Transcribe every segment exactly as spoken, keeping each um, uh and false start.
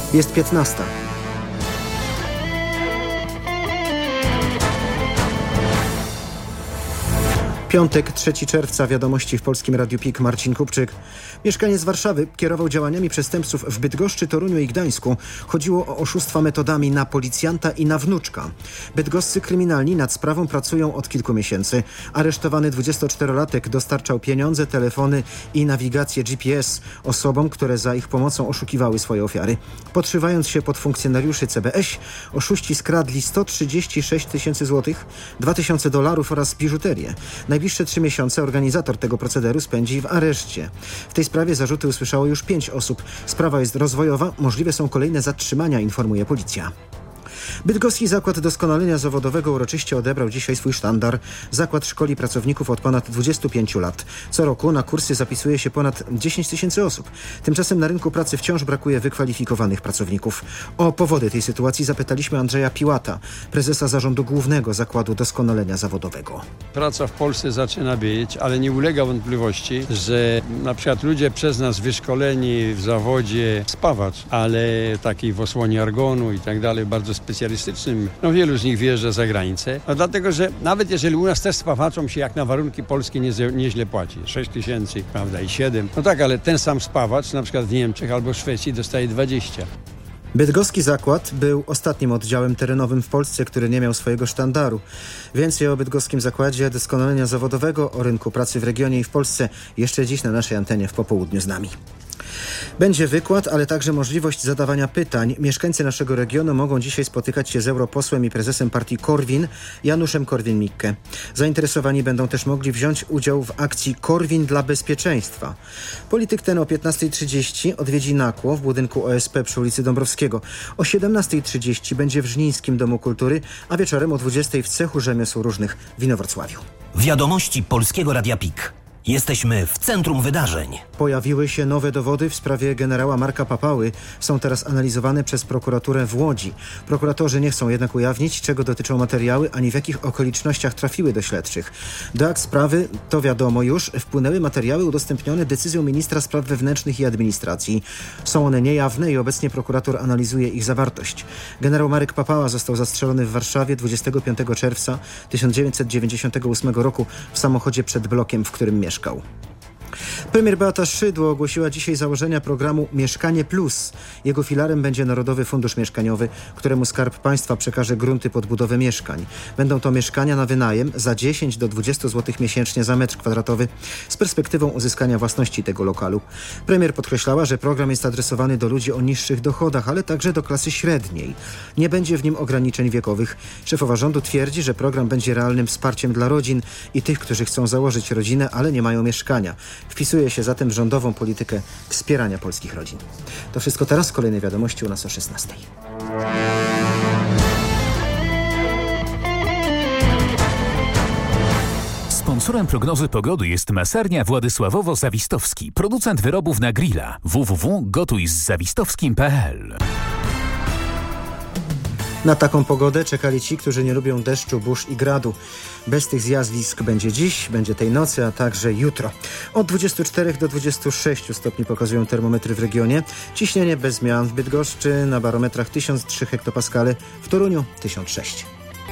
Jest piętnasta. Piątek, trzeciego czerwca, wiadomości w Polskim Radiu P I K, Marcin Kupczyk. Mieszkaniec z Warszawy kierował działaniami przestępców w Bydgoszczy, Toruniu i Gdańsku. Chodziło o oszustwa metodami na policjanta i na wnuczka. Bydgoscy kryminalni nad sprawą pracują od kilku miesięcy. Aresztowany dwudziestoczterolatek dostarczał pieniądze, telefony i nawigację G P S osobom, które za ich pomocą oszukiwały swoje ofiary. Podszywając się pod funkcjonariuszy C B S, oszuści skradli sto trzydzieści sześć tysięcy złotych, dwa tysiące dolarów oraz biżuterię. Najbliższe trzy miesiące organizator tego procederu spędzi w areszcie. W tej sprawie zarzuty usłyszało już pięć osób. Sprawa jest rozwojowa, możliwe są kolejne zatrzymania, informuje policja. Bydgoski Zakład Doskonalenia Zawodowego uroczyście odebrał dzisiaj swój sztandar. Zakład szkoli pracowników od ponad dwudziestu pięciu lat. Co roku na kursy zapisuje się ponad dziesięć tysięcy osób. Tymczasem na rynku pracy wciąż brakuje wykwalifikowanych pracowników. O powody tej sytuacji zapytaliśmy Andrzeja Piłata, prezesa Zarządu Głównego Zakładu Doskonalenia Zawodowego. Praca w Polsce zaczyna być, ale nie ulega wątpliwości, że na przykład ludzie przez nas wyszkoleni w zawodzie spawacz, ale taki w osłonie argonu i tak dalej, bardzo specjalistycznym, no wielu z nich wyjeżdża za granicę, no dlatego, że nawet jeżeli u nas też spawaczom się jak na warunki polskie nie, nieźle płaci, sześć tysięcy, prawda, i siedem, no tak, ale ten sam spawacz na przykład w Niemczech albo w Szwecji dostaje dwadzieścia. Bydgoski Zakład był ostatnim oddziałem terenowym w Polsce, który nie miał swojego sztandaru. Więcej o Bydgoskim Zakładzie Doskonalenia Zawodowego, o rynku pracy w regionie i w Polsce jeszcze dziś na naszej antenie w popołudniu z nami. Będzie wykład, ale także możliwość zadawania pytań. Mieszkańcy naszego regionu mogą dzisiaj spotykać się z europosłem i prezesem partii Korwin, Januszem Korwin-Mikke. Zainteresowani będą też mogli wziąć udział w akcji Korwin dla bezpieczeństwa. Polityk ten o piętnastej trzydzieści odwiedzi Nakło w budynku O S P przy ulicy Dąbrowskiego. O siedemnastej trzydzieści będzie w Żnińskim Domu Kultury, a wieczorem o dwudziestej w Cechu Rzemiosł Różnych w Inowrocławiu. Wiadomości Polskiego Radia P I K. Jesteśmy w centrum wydarzeń. Pojawiły się nowe dowody w sprawie generała Marka Papały. Są teraz analizowane przez prokuraturę w Łodzi. Prokuratorzy nie chcą jednak ujawnić, czego dotyczą materiały, ani w jakich okolicznościach trafiły do śledczych. Do akt sprawy, to wiadomo już, wpłynęły materiały udostępnione decyzją ministra spraw wewnętrznych i administracji. Są one niejawne i obecnie prokurator analizuje ich zawartość. Generał Marek Papała został zastrzelony w Warszawie dwudziestego piątego czerwca tysiąc dziewięćset dziewięćdziesiątego ósmego roku w samochodzie przed blokiem, w którym mieszkał. Premier Beata Szydło ogłosiła dzisiaj założenia programu Mieszkanie Plus. Jego filarem będzie Narodowy Fundusz Mieszkaniowy, któremu Skarb Państwa przekaże grunty pod budowę mieszkań. Będą to mieszkania na wynajem za dziesięć do dwudziestu złotych miesięcznie za metr kwadratowy z perspektywą uzyskania własności tego lokalu. Premier podkreślała, że program jest adresowany do ludzi o niższych dochodach, ale także do klasy średniej. Nie będzie w nim ograniczeń wiekowych. Szefowa rządu twierdzi, że program będzie realnym wsparciem dla rodzin i tych, którzy chcą założyć rodzinę, ale nie mają mieszkania. Wpisuje się zatem w rządową politykę wspierania polskich rodzin. To wszystko teraz. Kolejne wiadomości u nas o szesnastej. Sponsorem prognozy pogody jest Masarnia Władysławowo-Zawistowski, producent wyrobów na grilla. w w w kropka gotuj z zawistowskim kropka p l. Na taką pogodę czekali ci, którzy nie lubią deszczu, burz i gradu. Bez tych zjawisk będzie dziś, będzie tej nocy, a także jutro. Od dwudziestu czterech do dwudziestu sześciu stopni pokazują termometry w regionie. Ciśnienie bez zmian w Bydgoszczy, na barometrach tysiąc trzy hektopaskale, w Toruniu tysiąc sześć.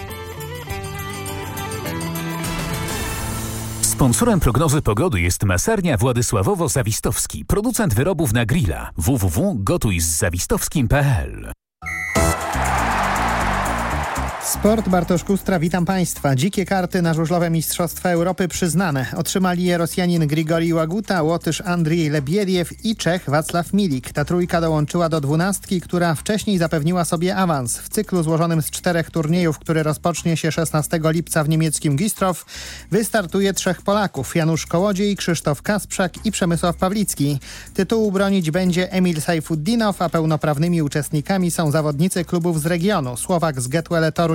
Sponsorem prognozy pogody jest Masarnia Władysławowo-Zawistowski, producent wyrobów na grilla. w w w kropka gotuj z zawistowskim kropka p l. Sport, Bartosz Kustra, witam Państwa. Dzikie karty na żużlowe Mistrzostwa Europy przyznane. Otrzymali je Rosjanin Grigori Łaguta, Łotysz Andrzej Lebiediew i Czech Wacław Milik. Ta trójka dołączyła do dwunastki, która wcześniej zapewniła sobie awans. W cyklu złożonym z czterech turniejów, który rozpocznie się szesnastego lipca w niemieckim Gistrow, wystartuje trzech Polaków: Janusz Kołodziej, Krzysztof Kasprzak i Przemysław Pawlicki. Tytułu bronić będzie Emil Sajfuddinow, a pełnoprawnymi uczestnikami są zawodnicy klubów z regionu: Słowak z Getwelle Toruń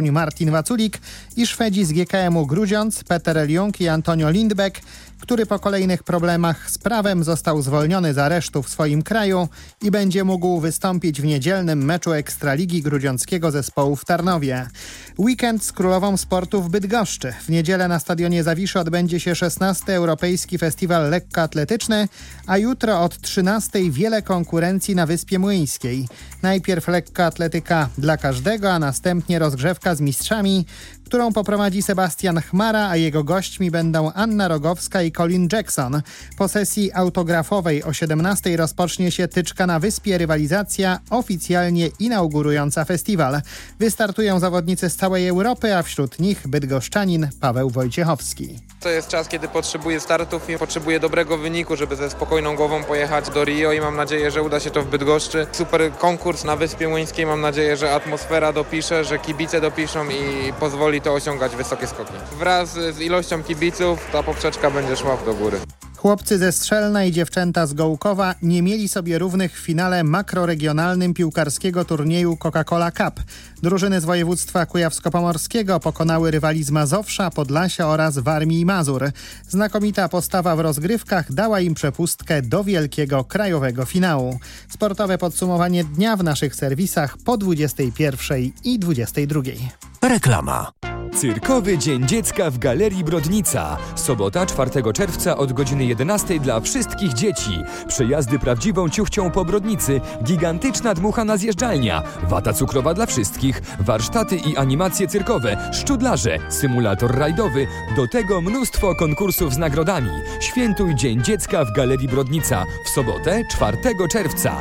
Toruń Martin Waculik i Szwedzi z G K M-u Grudziądz Peter Eliung i Antonio Lindbeck, który po kolejnych problemach z prawem został zwolniony z aresztu w swoim kraju i będzie mógł wystąpić w niedzielnym meczu Ekstraligi grudziąckiego zespołu w Tarnowie. Weekend z królową sportu w Bydgoszczy. W niedzielę na stadionie Zawiszy odbędzie się szesnasty Europejski Festiwal Lekkoatletyczny, a jutro od trzynastej wiele konkurencji na Wyspie Młyńskiej. Najpierw lekkoatletyka dla każdego, a następnie rozgrzewka z mistrzami, którą poprowadzi Sebastian Chmara, a jego gośćmi będą Anna Rogowska i Colin Jackson. Po sesji autografowej o siedemnastej rozpocznie się Tyczka na Wyspie, rywalizacja oficjalnie inaugurująca festiwal. Wystartują zawodnicy z całej Europy, a wśród nich bydgoszczanin Paweł Wojciechowski. To jest czas, kiedy potrzebuję startów i potrzebuję dobrego wyniku, żeby ze spokojną głową pojechać do Rio i mam nadzieję, że uda się to w Bydgoszczy. Super konkurs na Wyspie Młyńskiej, mam nadzieję, że atmosfera dopisze, że kibice dopiszą i pozwoli to osiągać wysokie skoki. Wraz z ilością kibiców ta poprzeczka będzie szła do góry. Chłopcy ze Strzelna i dziewczęta z Gołkowa nie mieli sobie równych w finale makroregionalnym piłkarskiego turnieju Coca-Cola Cup. Drużyny z województwa kujawsko-pomorskiego pokonały rywali z Mazowsza, Podlasia oraz Warmii i Mazur. Znakomita postawa w rozgrywkach dała im przepustkę do wielkiego krajowego finału. Sportowe podsumowanie dnia w naszych serwisach po dwudziestej pierwszej i dwudziestej drugiej. Reklama. Cyrkowy Dzień Dziecka w Galerii Brodnica. Sobota, czwartego czerwca od godziny jedenastej dla wszystkich dzieci. Przejazdy prawdziwą ciuchcią po Brodnicy, gigantyczna dmuchana zjeżdżalnia, wata cukrowa dla wszystkich, warsztaty i animacje cyrkowe, szczudlarze, symulator rajdowy, do tego mnóstwo konkursów z nagrodami. Świętuj Dzień Dziecka w Galerii Brodnica w sobotę, czwartego czerwca.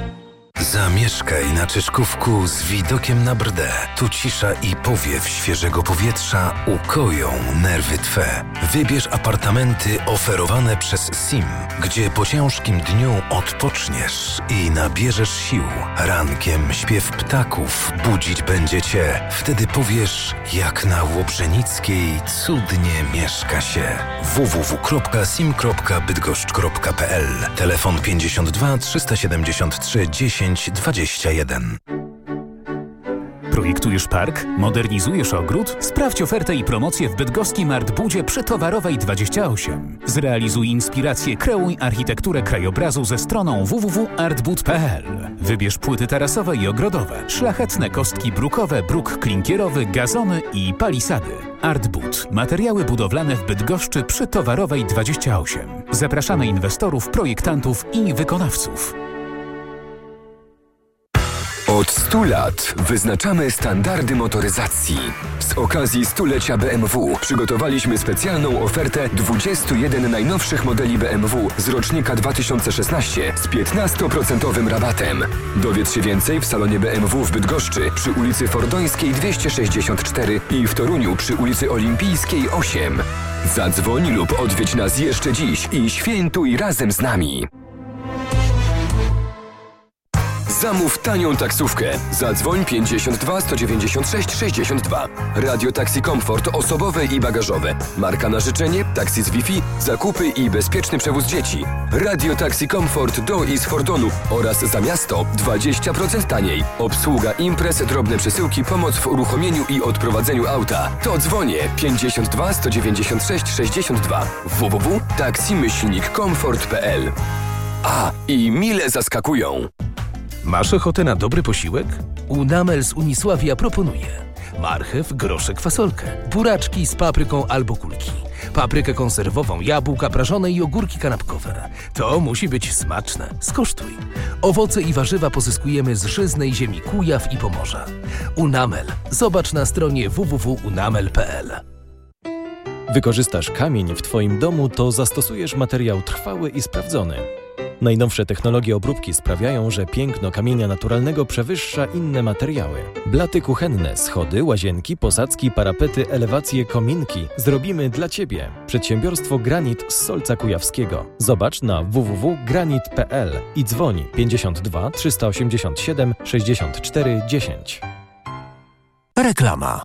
Zamieszkaj na Czyszkówku z widokiem na Brdę. Tu cisza i powiew świeżego powietrza ukoją nerwy Twe. Wybierz apartamenty oferowane przez S I M, gdzie po ciężkim dniu odpoczniesz i nabierzesz sił. Rankiem śpiew ptaków budzić będzie Cię. Wtedy powiesz, jak na Łobrzenickiej cudnie mieszka się. w w w kropka sim kropka bydgoszcz kropka p l. Telefon pięćdziesiąt dwa trzysta siedemdziesiąt trzy dziesięć dwadzieścia jeden. Projektujesz park? Modernizujesz ogród? Sprawdź ofertę i promocję w bydgoskim Artbudzie przy Towarowej dwadzieścia osiem. Zrealizuj inspirację, kreuj architekturę krajobrazu ze stroną w w w kropka artbud kropka p l. Wybierz płyty tarasowe i ogrodowe, szlachetne kostki brukowe, bruk klinkierowy, gazony i palisady. Artbud. Materiały budowlane w Bydgoszczy przy Towarowej dwadzieścia osiem. Zapraszamy inwestorów, projektantów i wykonawców. Od stu lat wyznaczamy standardy motoryzacji. Z okazji stulecia B M W przygotowaliśmy specjalną ofertę dwudziestu jeden najnowszych modeli B M W z rocznika dwa tysiące szesnastego z piętnastoprocentowym rabatem. Dowiedz się więcej w salonie B M W w Bydgoszczy przy ulicy Fordońskiej dwieście sześćdziesiąt cztery i w Toruniu przy ulicy Olimpijskiej osiem. Zadzwoń lub odwiedź nas jeszcze dziś i świętuj razem z nami. Zamów tanią taksówkę. Zadzwoń pięćdziesiąt dwa sto dziewięćdziesiąt sześć sześćdziesiąt dwa. Radio Taxi Comfort osobowe i bagażowe. Marka na życzenie, taksi z Wi-Fi, zakupy i bezpieczny przewóz dzieci. Radio Taxi Comfort do i z Fordonu oraz za miasto dwadzieścia procent taniej. Obsługa imprez, drobne przesyłki, pomoc w uruchomieniu i odprowadzeniu auta. To dzwonię pięćdziesiąt dwa sto dziewięćdziesiąt sześć sześćdziesiąt dwa. w w w kropka taxi myślnik comfort kropka p l. A, i mile zaskakują. Masz ochotę na dobry posiłek? Unamel z Unisławia proponuje marchew, groszek, fasolkę, buraczki z papryką albo kulki, paprykę konserwową, jabłka prażone i ogórki kanapkowe. To musi być smaczne. Skosztuj. Owoce i warzywa pozyskujemy z żyznej ziemi Kujaw i Pomorza. Unamel. Zobacz na stronie w w w kropka unamel kropka p l. Wykorzystasz kamień w Twoim domu, to zastosujesz materiał trwały i sprawdzony. Najnowsze technologie obróbki sprawiają, że piękno kamienia naturalnego przewyższa inne materiały. Blaty kuchenne, schody, łazienki, posadzki, parapety, elewacje, kominki zrobimy dla Ciebie. Przedsiębiorstwo Granit z Solca Kujawskiego. Zobacz na w w w kropka granit kropka p l i dzwoń pięćdziesiąt dwa trzysta osiemdziesiąt siedem sześćdziesiąt cztery dziesięć. Reklama.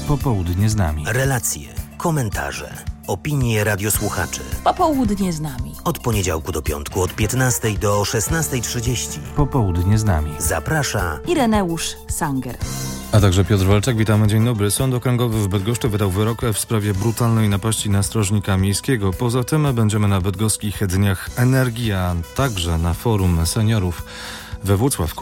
Popołudnie z nami. Relacje, komentarze, opinie radiosłuchaczy. Popołudnie z nami. Od poniedziałku do piątku od piętnastej do szesnastej trzydzieści. Popołudnie z nami. Zaprasza Ireneusz Sanger. A także Piotr Walczak. Witamy, dzień dobry. Sąd Okręgowy w Bydgoszczy wydał wyrok w sprawie brutalnej napaści na strażnika miejskiego. Poza tym będziemy na bydgoskich dniach energii, a także na forum seniorów we Włocławku.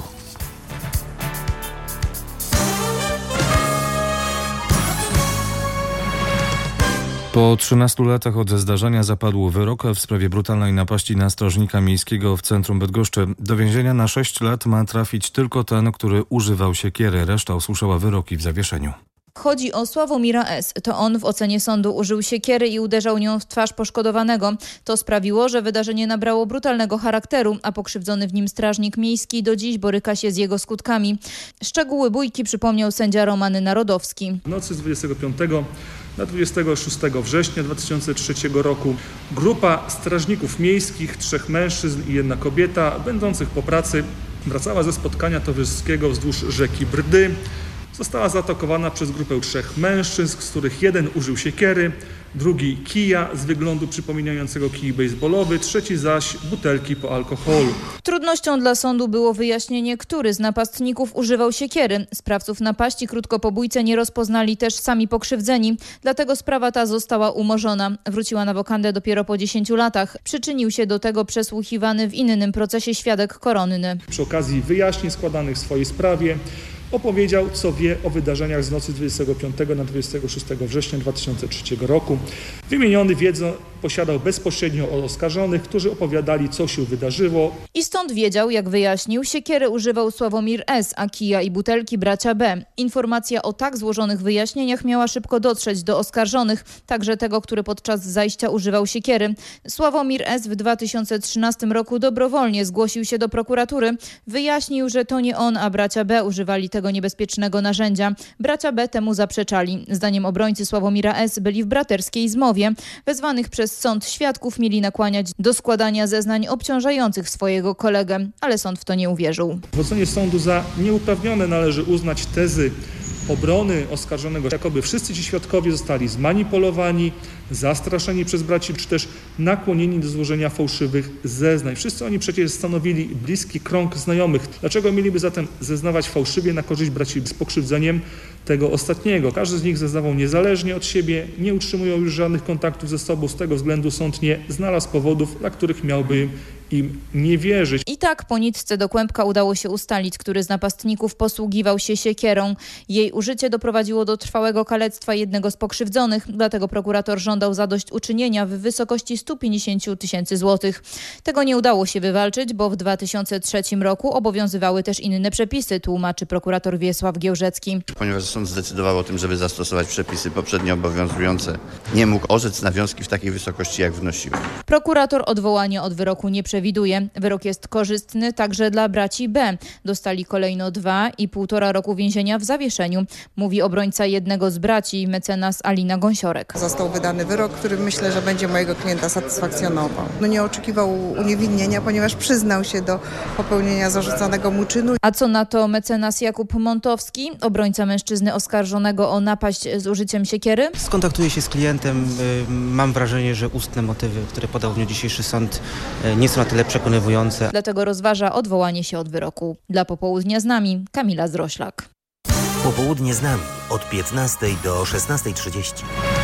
Po trzynastu latach od zdarzenia zapadł wyrok w sprawie brutalnej napaści na strażnika miejskiego w centrum Bydgoszczy. Do więzienia na sześć lat ma trafić tylko ten, który używał siekiery. Reszta usłyszała wyroki w zawieszeniu. Chodzi o Sławomira S. To on w ocenie sądu użył siekiery i uderzał nią w twarz poszkodowanego. To sprawiło, że wydarzenie nabrało brutalnego charakteru, a pokrzywdzony w nim strażnik miejski do dziś boryka się z jego skutkami. Szczegóły bójki przypomniał sędzia Roman Narodowski. W nocy z dwudziestego piątego na dwudziestego szóstego września dwa tysiące trzeciego roku grupa strażników miejskich, trzech mężczyzn i jedna kobieta, będących po pracy, wracała ze spotkania towarzyskiego wzdłuż rzeki Brdy. Została zaatakowana przez grupę trzech mężczyzn, z których jeden użył siekiery, drugi kija z wyglądu przypominającego kij bejsbolowy, trzeci zaś butelki po alkoholu. Trudnością dla sądu było wyjaśnienie, który z napastników używał siekiery. Sprawców napaści krótko po bójce nie rozpoznali też sami pokrzywdzeni, dlatego sprawa ta została umorzona. Wróciła na wokandę dopiero po dziesięciu latach. Przyczynił się do tego przesłuchiwany w innym procesie świadek koronny. Przy okazji wyjaśnień składanych w swojej sprawie opowiedział, co wie o wydarzeniach z nocy dwudziestego piątego na dwudziestego szóstego września dwa tysiące trzeciego roku. Wymieniony wiedzę posiadał bezpośrednio od oskarżonych, którzy opowiadali, co się wydarzyło. I stąd wiedział, jak wyjaśnił, siekiery używał Sławomir S., a kija i butelki bracia B. Informacja o tak złożonych wyjaśnieniach miała szybko dotrzeć do oskarżonych, także tego, który podczas zajścia używał siekiery. Sławomir S. w dwa tysiące trzynastym roku dobrowolnie zgłosił się do prokuratury. Wyjaśnił, że to nie on, a bracia B. używali tego niebezpiecznego narzędzia. Bracia B. temu zaprzeczali. Zdaniem obrońcy Sławomira S. byli w braterskiej zmowie. Wezwanych przez sąd świadków mieli nakłaniać do składania zeznań obciążających swojego kolegę, ale sąd w to nie uwierzył. W ocenie sądu za nieuprawnione należy uznać tezy obrony oskarżonego, jakoby wszyscy ci świadkowie zostali zmanipulowani, zastraszeni przez braci, czy też nakłonieni do złożenia fałszywych zeznań. Wszyscy oni przecież stanowili bliski krąg znajomych. Dlaczego mieliby zatem zeznawać fałszywie na korzyść braci z pokrzywdzeniem tego ostatniego? Każdy z nich zeznawał niezależnie od siebie, nie utrzymują już żadnych kontaktów ze sobą. Z tego względu sąd nie znalazł powodów, dla których miałby im nie wierzyć. I tak po nitce do kłębka udało się ustalić, który z napastników posługiwał się siekierą. Jej użycie doprowadziło do trwałego kalectwa jednego z pokrzywdzonych, dlatego prokurator żądał zadośćuczynienia w wysokości stu pięćdziesięciu tysięcy złotych. Tego nie udało się wywalczyć, bo w dwa tysiące trzecim roku obowiązywały też inne przepisy, tłumaczy prokurator Wiesław Giełżecki. Ponieważ sąd zdecydował o tym, żeby zastosować przepisy poprzednio obowiązujące, nie mógł orzec nawiązki w takiej wysokości, jak wnosiły. Prokurator odwołania od wyroku nie przewiduje. Wyrok jest korzystny także dla braci B. Dostali kolejno dwa i półtora roku więzienia w zawieszeniu, mówi obrońca jednego z braci, mecenas Alina Gąsiorek. Został wydany wyrok, który myślę, że będzie mojego klienta satysfakcjonował. No nie oczekiwał uniewinnienia, ponieważ przyznał się do popełnienia zarzucanego mu czynu. A co na to mecenas Jakub Montowski, obrońca mężczyzny oskarżonego o napaść z użyciem siekiery? Skontaktuję się z klientem. Mam wrażenie, że ustne motywy, które podał w dniu dzisiejszy sąd, nie są na tyle przekonywujące. Dlatego rozważa odwołanie się od wyroku. Dla Popołudnia z nami Kamila Zroślak. Popołudnie z nami od piętnastej do szesnastej trzydzieści.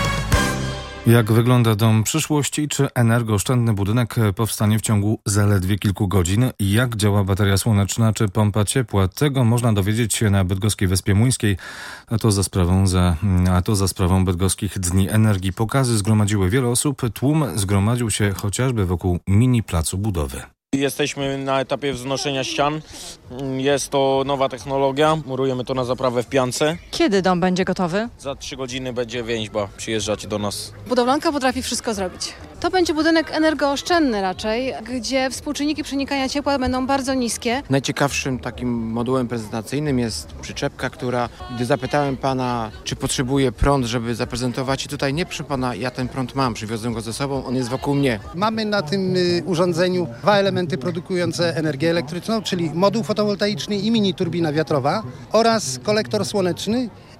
Jak wygląda dom przyszłości? Czy energooszczędny budynek powstanie w ciągu zaledwie kilku godzin? Jak działa bateria słoneczna czy pompa ciepła? Tego można dowiedzieć się na Bydgoskiej Wyspie Młyńskiej, a to za sprawą, za, a to za sprawą Bydgoskich Dni Energii. Pokazy zgromadziły wiele osób. Tłum zgromadził się chociażby wokół mini placu budowy. Jesteśmy na etapie wznoszenia ścian. Jest to nowa technologia. Murujemy to na zaprawę w piance. Kiedy dom będzie gotowy? Za trzy godziny będzie więźba przyjeżdżać do nas. Budowlanka potrafi wszystko zrobić. To będzie budynek energooszczędny raczej, gdzie współczynniki przenikania ciepła będą bardzo niskie. Najciekawszym takim modułem prezentacyjnym jest przyczepka, która, gdy zapytałem pana, czy potrzebuje prąd, żeby zaprezentować, i tutaj nie, proszę pana, ja ten prąd mam, przywiozłem go ze sobą, on jest wokół mnie. Mamy na tym y, urządzeniu dwa elementy produkujące energię elektryczną, czyli moduł fotowoltaiczny i mini turbina wiatrowa oraz kolektor słoneczny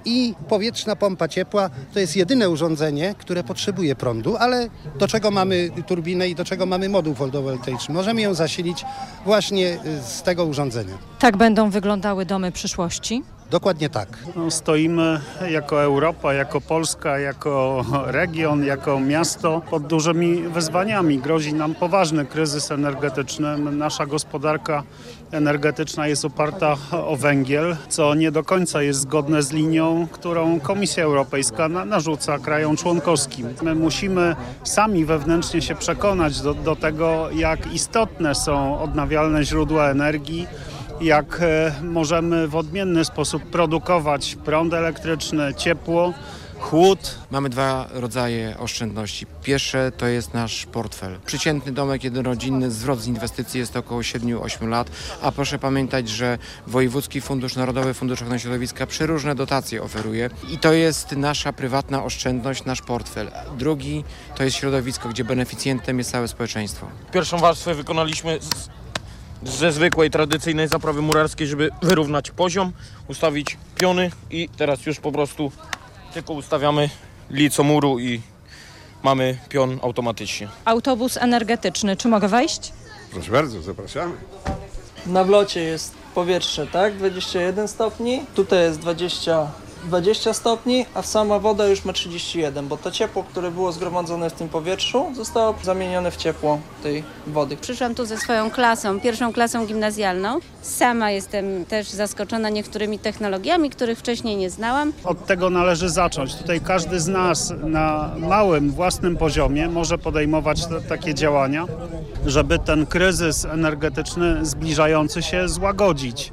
i powietrzna pompa ciepła to jest jedyne urządzenie, które potrzebuje prądu, ale do czego mamy turbinę i do czego mamy moduł fotowoltaiczny. Możemy ją zasilić właśnie z tego urządzenia. Tak będą wyglądały domy przyszłości? Dokładnie tak. No, stoimy jako Europa, jako Polska, jako region, jako miasto pod dużymi wyzwaniami. Grozi nam poważny kryzys energetyczny. Nasza gospodarka energetyczna jest oparta o węgiel, co nie do końca jest zgodne z linią, którą Komisja Europejska na, narzuca krajom członkowskim. My musimy sami wewnętrznie się przekonać do, do tego, jak istotne są odnawialne źródła energii, jak możemy w odmienny sposób produkować prąd elektryczny, ciepło, chłód. Mamy dwa rodzaje oszczędności. Pierwsze to jest nasz portfel. Przeciętny domek jednorodzinny, zwrot z inwestycji jest około siedem do ośmiu lat, a proszę pamiętać, że Wojewódzki Fundusz Narodowy, Fundusz Ochrony Środowiska przeróżne dotacje oferuje i to jest nasza prywatna oszczędność, nasz portfel. Drugi to jest środowisko, gdzie beneficjentem jest całe społeczeństwo. Pierwszą warstwę wykonaliśmy z... ze zwykłej, tradycyjnej zaprawy murarskiej, żeby wyrównać poziom, ustawić piony i teraz już po prostu tylko ustawiamy lico muru i mamy pion automatycznie. Autobus energetyczny, czy mogę wejść? Proszę bardzo, zapraszamy. Na wlocie jest powietrze, tak? dwadzieścia jeden stopni, tutaj jest dwadzieścia, dwadzieścia stopni, a sama woda już ma trzydzieści jeden, bo to ciepło, które było zgromadzone w tym powietrzu, zostało zamienione w ciepło tej wody. Przyszłam tu ze swoją klasą, pierwszą klasą gimnazjalną. Sama jestem też zaskoczona niektórymi technologiami, których wcześniej nie znałam. Od tego należy zacząć. Tutaj każdy z nas na małym, własnym poziomie może podejmować te, takie działania, żeby ten kryzys energetyczny zbliżający się złagodzić.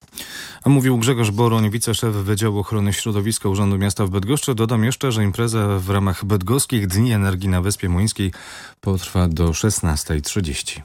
A mówił Grzegorz Boroń, wiceszef Wydziału Ochrony Środowiska Urzędu Miasta w Bydgoszczy. Dodam jeszcze, że impreza w ramach Bydgoskich Dni Energii na Wyspie Młyńskiej potrwa do szesnastej trzydzieści.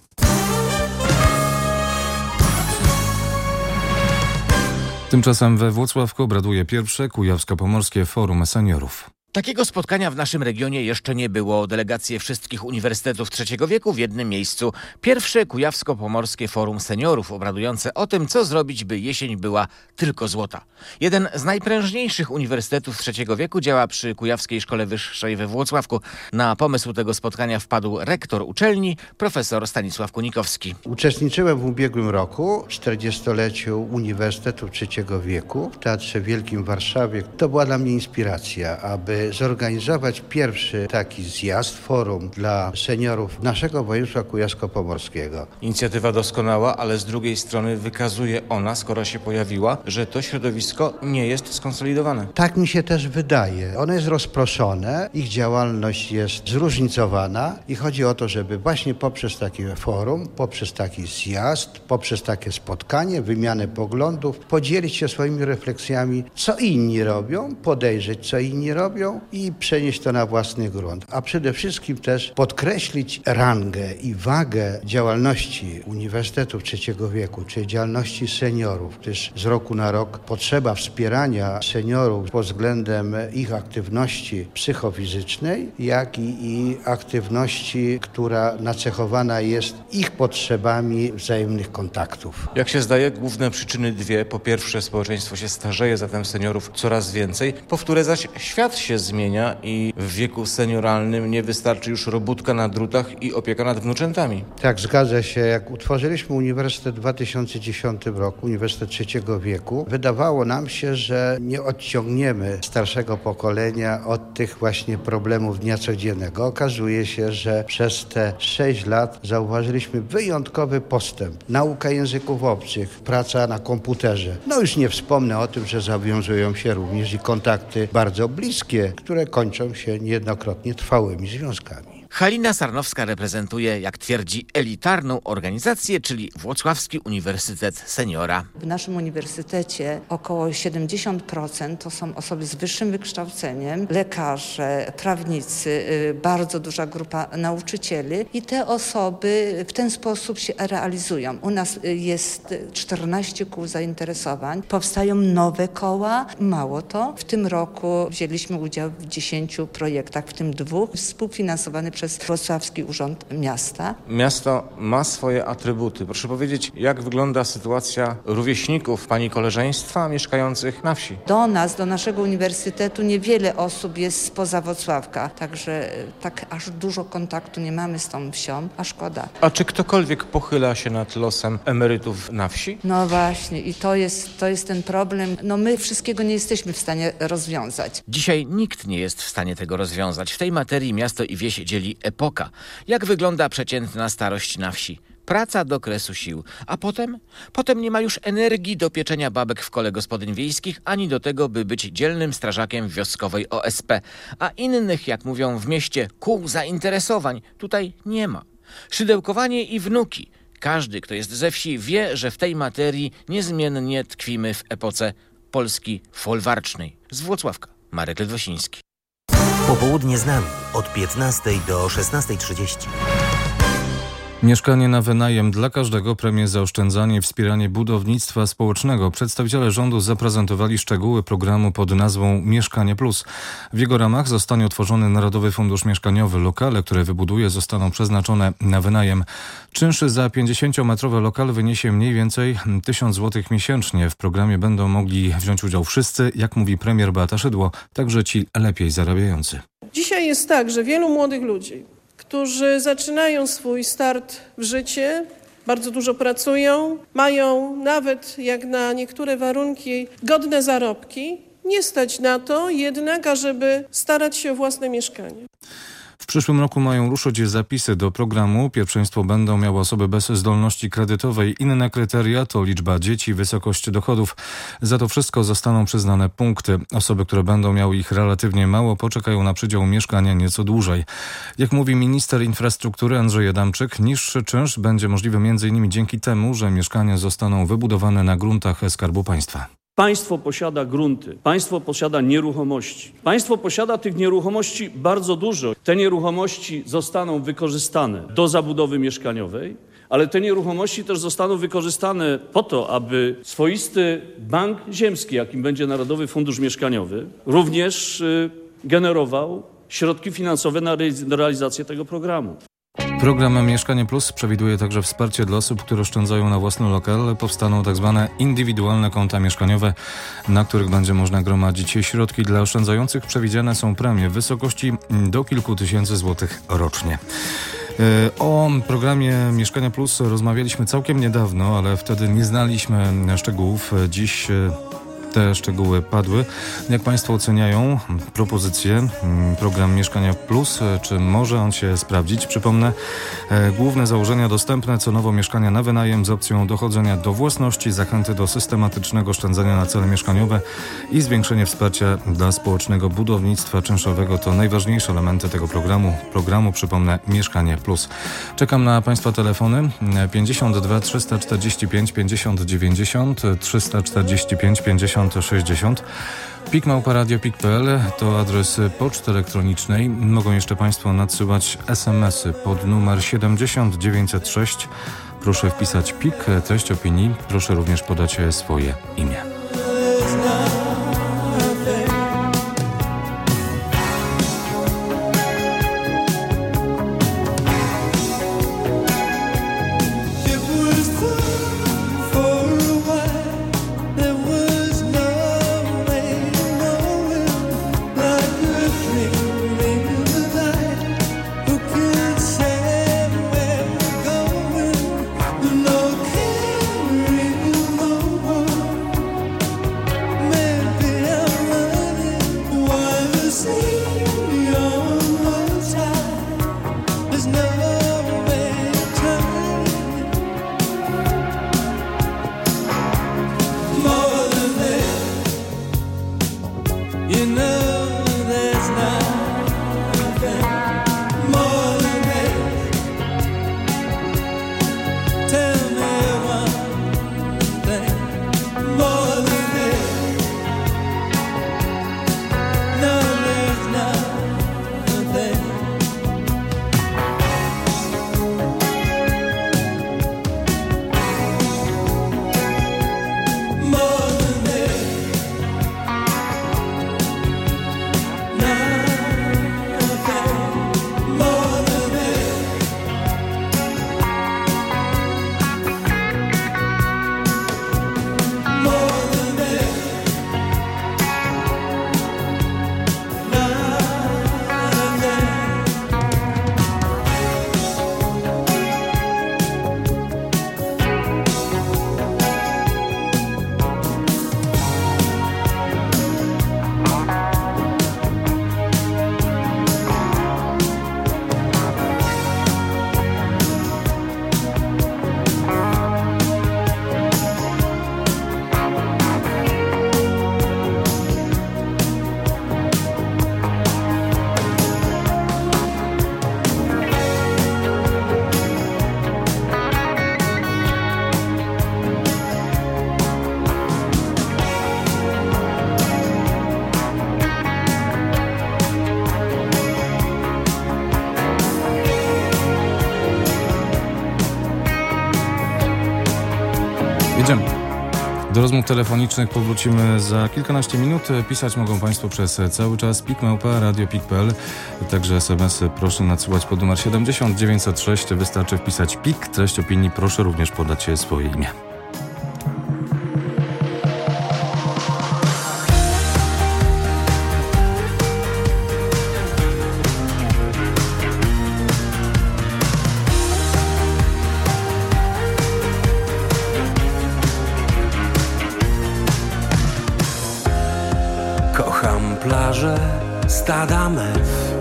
Tymczasem we Włocławku obraduje pierwsze Kujawsko-Pomorskie Forum Seniorów. Takiego spotkania w naszym regionie jeszcze nie było. Delegacje wszystkich uniwersytetów trzeciego wieku w jednym miejscu. Pierwsze Kujawsko-Pomorskie Forum Seniorów obradujące o tym, co zrobić, by jesień była tylko złota. Jeden z najprężniejszych uniwersytetów trzeciego wieku działa przy Kujawskiej Szkole Wyższej we Włocławku. Na pomysł tego spotkania wpadł rektor uczelni, profesor Stanisław Kunikowski. Uczestniczyłem w ubiegłym roku w czterdziestoleciu Uniwersytetu trzeciego wieku w Teatrze Wielkim w Warszawie. To była dla mnie inspiracja, aby zorganizować pierwszy taki zjazd, forum dla seniorów naszego województwa kujawsko-pomorskiego. Inicjatywa doskonała, ale z drugiej strony wykazuje ona, skoro się pojawiła, że to środowisko nie jest skonsolidowane. Tak mi się też wydaje. Ono jest rozproszone, ich działalność jest zróżnicowana i chodzi o to, żeby właśnie poprzez takie forum, poprzez taki zjazd, poprzez takie spotkanie, wymianę poglądów, podzielić się swoimi refleksjami, co inni robią, podejrzeć, co inni robią, i przenieść to na własny grunt. A przede wszystkim też podkreślić rangę i wagę działalności Uniwersytetów trzeciego wieku, czyli działalności seniorów, gdyż z roku na rok potrzeba wspierania seniorów pod względem ich aktywności psychofizycznej, jak i, i aktywności, która nacechowana jest ich potrzebami wzajemnych kontaktów. Jak się zdaje, główne przyczyny dwie. Po pierwsze, społeczeństwo się starzeje, zatem seniorów coraz więcej. Powtóre zaś, świat się zmienia i w wieku senioralnym nie wystarczy już robótka na drutach i opieka nad wnuczętami. Tak, zgadza się. Jak utworzyliśmy Uniwersytet w dwa tysiące dziesiątym roku, Uniwersytet trzeciego wieku, wydawało nam się, że nie odciągniemy starszego pokolenia od tych właśnie problemów dnia codziennego. Okazuje się, że przez te sześć lat zauważyliśmy wyjątkowy postęp. Nauka języków obcych, praca na komputerze. No już nie wspomnę o tym, że zawiązują się również i kontakty bardzo bliskie, które kończą się niejednokrotnie trwałymi związkami. Halina Sarnowska reprezentuje, jak twierdzi, elitarną organizację, czyli Włocławski Uniwersytet Seniora. W naszym uniwersytecie około siedemdziesiąt procent to są osoby z wyższym wykształceniem, lekarze, prawnicy, bardzo duża grupa nauczycieli i te osoby w ten sposób się realizują. U nas jest czternaście kół zainteresowań, powstają nowe koła. Mało to, w tym roku wzięliśmy udział w dziesięciu projektach, w tym dwóch współfinansowanych przez przez Wrocławski Urząd Miasta. Miasto ma swoje atrybuty. Proszę powiedzieć, jak wygląda sytuacja rówieśników pani koleżeństwa mieszkających na wsi? Do nas, do naszego uniwersytetu niewiele osób jest spoza Wrocławka, także tak aż dużo kontaktu nie mamy z tą wsią, a szkoda. A czy ktokolwiek pochyla się nad losem emerytów na wsi? No właśnie i to jest, to jest ten problem. No my wszystkiego nie jesteśmy w stanie rozwiązać. Dzisiaj nikt nie jest w stanie tego rozwiązać. W tej materii miasto i wieś dzieli epoka. Jak wygląda przeciętna starość na wsi? Praca do kresu sił. A potem? Potem nie ma już energii do pieczenia babek w kole gospodyń wiejskich, ani do tego, by być dzielnym strażakiem w wioskowej O S P. A innych, jak mówią w mieście, kół zainteresowań tutaj nie ma. Szydełkowanie i wnuki. Każdy, kto jest ze wsi, wie, że w tej materii niezmiennie tkwimy w epoce Polski folwarcznej. Z Włocławka, Marek Ledwosiński. Popołudnie z nami od piętnastej do szesnastej trzydzieści. Mieszkanie na wynajem dla każdego, premie za oszczędzanie i wspieranie budownictwa społecznego. Przedstawiciele rządu zaprezentowali szczegóły programu pod nazwą Mieszkanie Plus. W jego ramach zostanie utworzony Narodowy Fundusz Mieszkaniowy. Lokale, które wybuduje, zostaną przeznaczone na wynajem. Czynsz za pięćdziesięciometrowy lokal wyniesie mniej więcej tysiąc złotych miesięcznie. W programie będą mogli wziąć udział wszyscy, jak mówi premier Beata Szydło, także ci lepiej zarabiający. Dzisiaj jest tak, że wielu młodych ludzi, którzy zaczynają swój start w życie, bardzo dużo pracują, mają nawet jak na niektóre warunki godne zarobki, nie stać na to jednak, ażeby starać się o własne mieszkanie. W przyszłym roku mają ruszyć zapisy do programu. Pierwszeństwo będą miały osoby bez zdolności kredytowej. Inne kryteria to liczba dzieci, wysokość dochodów. Za to wszystko zostaną przyznane punkty. Osoby, które będą miały ich relatywnie mało, poczekają na przydział mieszkania nieco dłużej. Jak mówi minister infrastruktury Andrzej Adamczyk, niższy czynsz będzie możliwy między innymi dzięki temu, że mieszkania zostaną wybudowane na gruntach Skarbu Państwa. Państwo posiada grunty, państwo posiada nieruchomości. Państwo posiada tych nieruchomości bardzo dużo. Te nieruchomości zostaną wykorzystane do zabudowy mieszkaniowej, ale te nieruchomości też zostaną wykorzystane po to, aby swoisty bank ziemski, jakim będzie Narodowy Fundusz Mieszkaniowy, również y, generował środki finansowe na realizację tego programu. Program Mieszkanie Plus przewiduje także wsparcie dla osób, które oszczędzają na własny lokal. Powstaną tak zwane indywidualne konta mieszkaniowe, na których będzie można gromadzić środki. Dla oszczędzających przewidziane są premie w wysokości do kilku tysięcy złotych rocznie. O programie Mieszkania Plus rozmawialiśmy całkiem niedawno, ale wtedy nie znaliśmy szczegółów. Dziś te szczegóły padły. Jak Państwo oceniają propozycję, program Mieszkania Plus? Czy może on się sprawdzić? Przypomnę, główne założenia dostępne cenowo mieszkania na wynajem z opcją dochodzenia do własności, zachęty do systematycznego oszczędzania na cele mieszkaniowe i zwiększenie wsparcia dla społecznego budownictwa czynszowego to najważniejsze elementy tego programu. Programu, przypomnę, Mieszkanie Plus. Czekam na Państwa telefony pięćdziesiąt dwa trzysta czterdzieści pięć pięćdziesiąt dziewięćdziesiąt, trzysta czterdzieści pięć pięćdziesiąt sześćdziesiąt. pik małpa radio pik kropka p l to adres poczty elektronicznej. Mogą jeszcze Państwo nadsyłać esemesy pod numer siedemdziesiąt dziewięćset sześć. Proszę wpisać pik, treść opinii. Proszę również podać swoje imię. Do rozmów telefonicznych powrócimy za kilkanaście minut. Pisać mogą Państwo przez cały czas pik małpa radio pik kropka p l. Także es em esy proszę nadsyłać pod numer siedemdziesiąt dziewięćset sześć. Wystarczy wpisać pik, treść opinii. Proszę również podać swoje imię. Kocham plażę stada mew,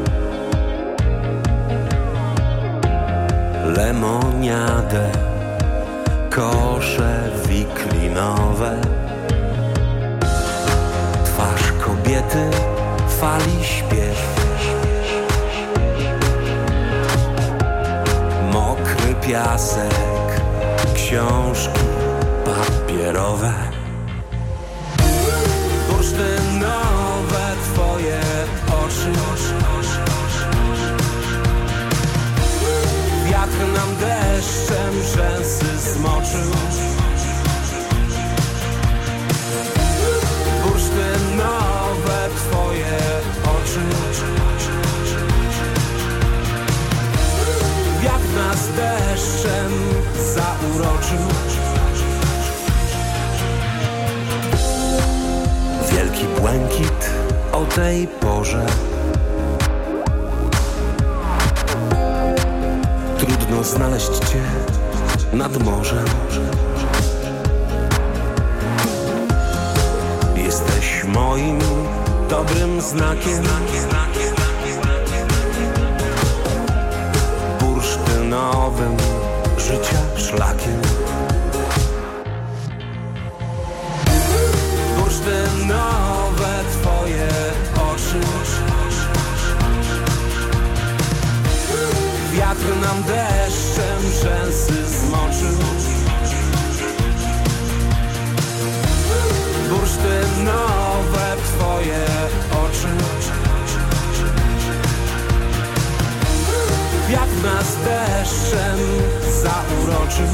lemoniadę, kosze wiklinowe. Twarz kobiety fali śpiew, mokry piasek, książki papierowe. Bursztynowe twoje oczy, wiatr nam deszczem rzęsy zmoczył. Bursztynowe twoje oczy, wiatr nas deszczem zauroczył. Wielki błękit o tej porze, trudno znaleźć cię nad morzem. Jesteś moim dobrym znakiem, bursztynowym życia szlakiem. Bursztynowe twoje oczy, wiatr nam deszczem rzęsy zmoczył. Bursztynowe twoje oczy, wiatr nas deszczem zauroczył.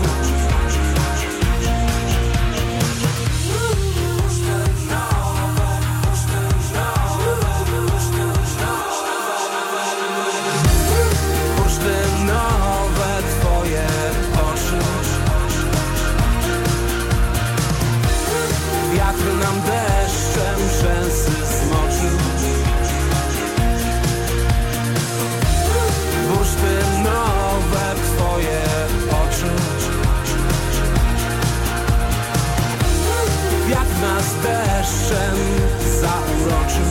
Nam deszczem rzęsy zmoczył. Bursztynowe twoje oczy, wiatr nas deszczem zauroczył.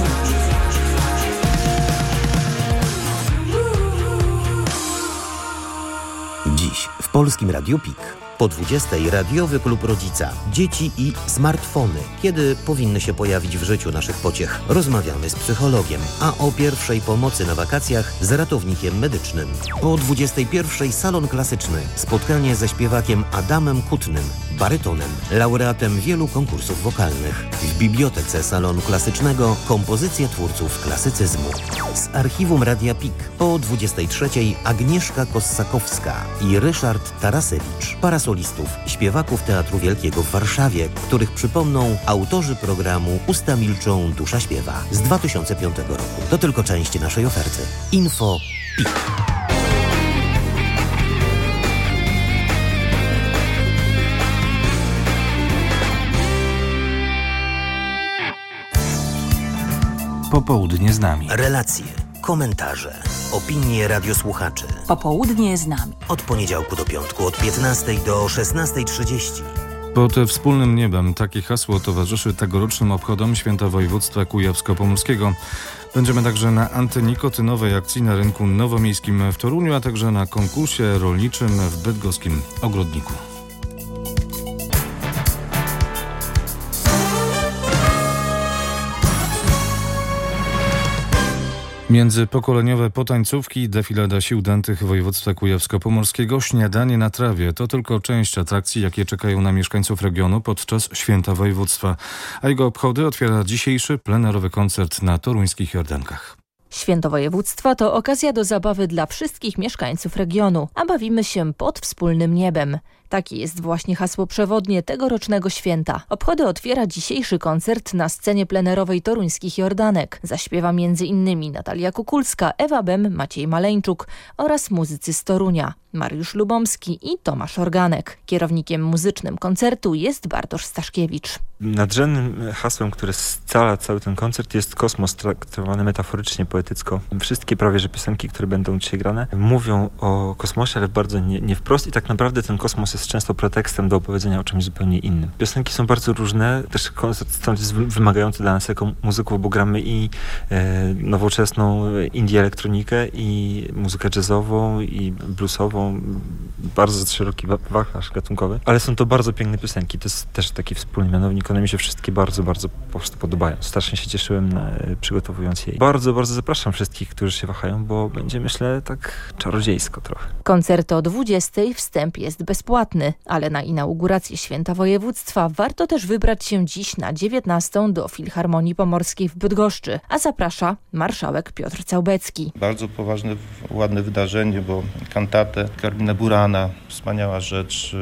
Dziś w Polskim Radiu Pik. Po dwudziestej radiowy klub rodzica. Dzieci i smartfony. Kiedy powinny się pojawić w życiu naszych pociech? Rozmawiamy z psychologiem, a o pierwszej pomocy na wakacjach z ratownikiem medycznym. Po dwudziestej pierwszej salon klasyczny. Spotkanie ze śpiewakiem Adamem Kutnym, barytonem, laureatem wielu konkursów wokalnych. W bibliotece salonu klasycznego kompozycje twórców klasycyzmu. Z archiwum Radia Pik po dwudziestej trzeciej Agnieszka Kossakowska i Ryszard Tarasewicz, parasolistów, śpiewaków Teatru Wielkiego w Warszawie, których przypomną autorzy programu Usta milczą, dusza śpiewa z dwa tysiące piątego roku. To tylko część naszej oferty. Info Pik. Popołudnie z nami. Relacje, komentarze, opinie radiosłuchaczy. Popołudnie z nami. Od poniedziałku do piątku od piętnastej do szesnastej trzydzieści. Pod wspólnym niebem takie hasło towarzyszy tegorocznym obchodom Święta Województwa Kujawsko-Pomorskiego. Będziemy także na antynikotynowej akcji na rynku nowomiejskim w Toruniu, a także na konkursie rolniczym w bydgoskim Ogrodniku. Międzypokoleniowe potańcówki, defilada sił dętych województwa kujawsko-pomorskiego, śniadanie na trawie to tylko część atrakcji, jakie czekają na mieszkańców regionu podczas Święta Województwa. A jego obchody otwiera dzisiejszy plenerowy koncert na toruńskich Jordankach. Święto Województwa to okazja do zabawy dla wszystkich mieszkańców regionu, a bawimy się pod wspólnym niebem. Takie jest właśnie hasło przewodnie tegorocznego święta. Obchody otwiera dzisiejszy koncert na scenie plenerowej toruńskich Jordanek. Zaśpiewa między innymi Natalia Kukulska, Ewa Bem, Maciej Maleńczuk oraz muzycy z Torunia, Mariusz Lubomski i Tomasz Organek. Kierownikiem muzycznym koncertu jest Bartosz Staszkiewicz. Nadrzędnym hasłem, które scala cały ten koncert, jest kosmos traktowany metaforycznie, poetycko. Wszystkie prawie że piosenki, które będą dzisiaj grane, mówią o kosmosie, ale bardzo nie, nie wprost i tak naprawdę ten kosmos jest często pretekstem do opowiedzenia o czymś zupełnie innym. Piosenki są bardzo różne, też koncert stąd jest wymagający dla nas jako muzyków, bo gramy i e, nowoczesną indie elektronikę, i muzykę jazzową, i bluesową, bardzo szeroki wachlarz gatunkowy, ale są to bardzo piękne piosenki, to jest też taki wspólny mianownik. One mi się wszystkie bardzo, bardzo po prostu podobają. Strasznie się cieszyłem na, przygotowując je. Bardzo, bardzo zapraszam wszystkich, którzy się wahają, bo będzie, myślę, tak czarodziejsko trochę. Koncert o dwudziestej, wstęp jest bezpłatny, ale na inaugurację Święta Województwa warto też wybrać się dziś na dziewiętnastą do Filharmonii Pomorskiej w Bydgoszczy, a zaprasza marszałek Piotr Całbecki. Bardzo poważne, ładne wydarzenie, bo kantatę Karmina Burana, wspaniała rzecz,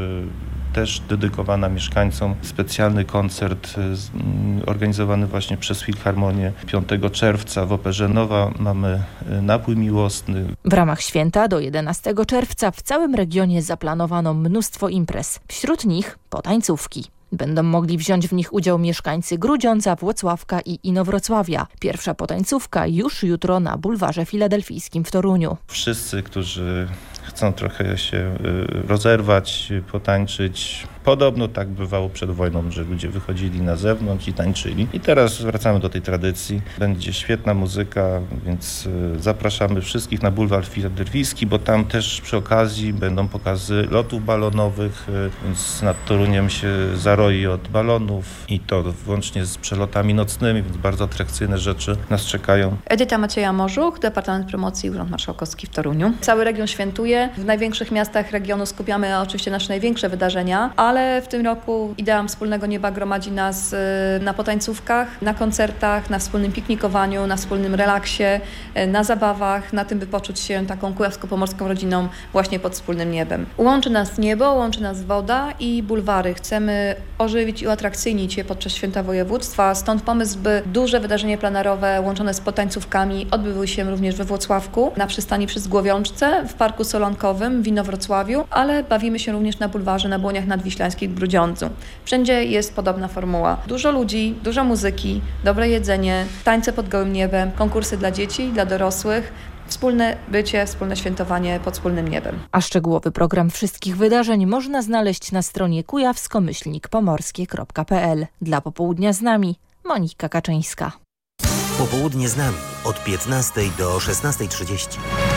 też dedykowana mieszkańcom. Specjalny koncert organizowany właśnie przez Filharmonię piątego czerwca w Operze Nowa. Mamy napój miłosny. W ramach święta do jedenastego czerwca w całym regionie zaplanowano mnóstwo imprez. Wśród nich potańcówki. Będą mogli wziąć w nich udział mieszkańcy Grudziądza, Włocławka i Inowrocławia. Pierwsza potańcówka już jutro na bulwarze filadelfijskim w Toruniu. Wszyscy, którzy chcą trochę się rozerwać, potańczyć. Podobno tak bywało przed wojną, że ludzie wychodzili na zewnątrz i tańczyli. I teraz wracamy do tej tradycji. Będzie świetna muzyka, więc zapraszamy wszystkich na bulwar filadelfijski, bo tam też przy okazji będą pokazy lotów balonowych, więc nad Toruniem się zaroi od balonów i to włącznie z przelotami nocnymi, więc bardzo atrakcyjne rzeczy nas czekają. Edyta Macieja-Morzuch, Departament Promocji Urząd Marszałkowski w Toruniu. Cały region świętuje. W największych miastach regionu skupiamy oczywiście nasze największe wydarzenia, ale w tym roku idea wspólnego nieba gromadzi nas na potańcówkach, na koncertach, na wspólnym piknikowaniu, na wspólnym relaksie, na zabawach, na tym, by poczuć się taką kujawsko-pomorską rodziną właśnie pod wspólnym niebem. Łączy nas niebo, łączy nas woda i bulwary. Chcemy ożywić i uatrakcyjnić je podczas Święta Województwa, stąd pomysł, by duże wydarzenie plenerowe łączone z potańcówkami odbyły się również we Włocławku, na przystani przy Zgłowiączce, w Parku Solonkowym w Inowrocławiu, ale bawimy się również na bulwarze na Błoniach Nadwiślańskich w Grudziądzu. Wszędzie jest podobna formuła. Dużo ludzi, dużo muzyki, dobre jedzenie, tańce pod gołym niebem, konkursy dla dzieci, dla dorosłych, wspólne bycie, wspólne świętowanie pod wspólnym niebem. A szczegółowy program wszystkich wydarzeń można znaleźć na stronie kujawsko myślnik pomorskie kropka p l. Dla Popołudnia z nami Monika Kaczyńska. Popołudnie z nami od piętnastej do szesnastej trzydzieści.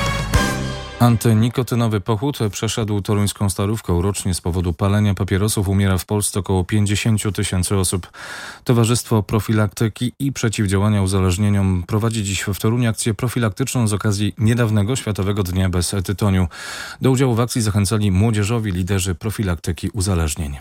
Antynikotynowy pochód przeszedł toruńską Starówką. Rocznie z powodu palenia papierosów umiera w Polsce około pięćdziesiąt tysięcy osób. Towarzystwo Profilaktyki i Przeciwdziałania Uzależnieniom prowadzi dziś w Toruniu akcję profilaktyczną z okazji niedawnego Światowego Dnia bez tytoniu. Do udziału w akcji zachęcali młodzieżowi liderzy profilaktyki uzależnień.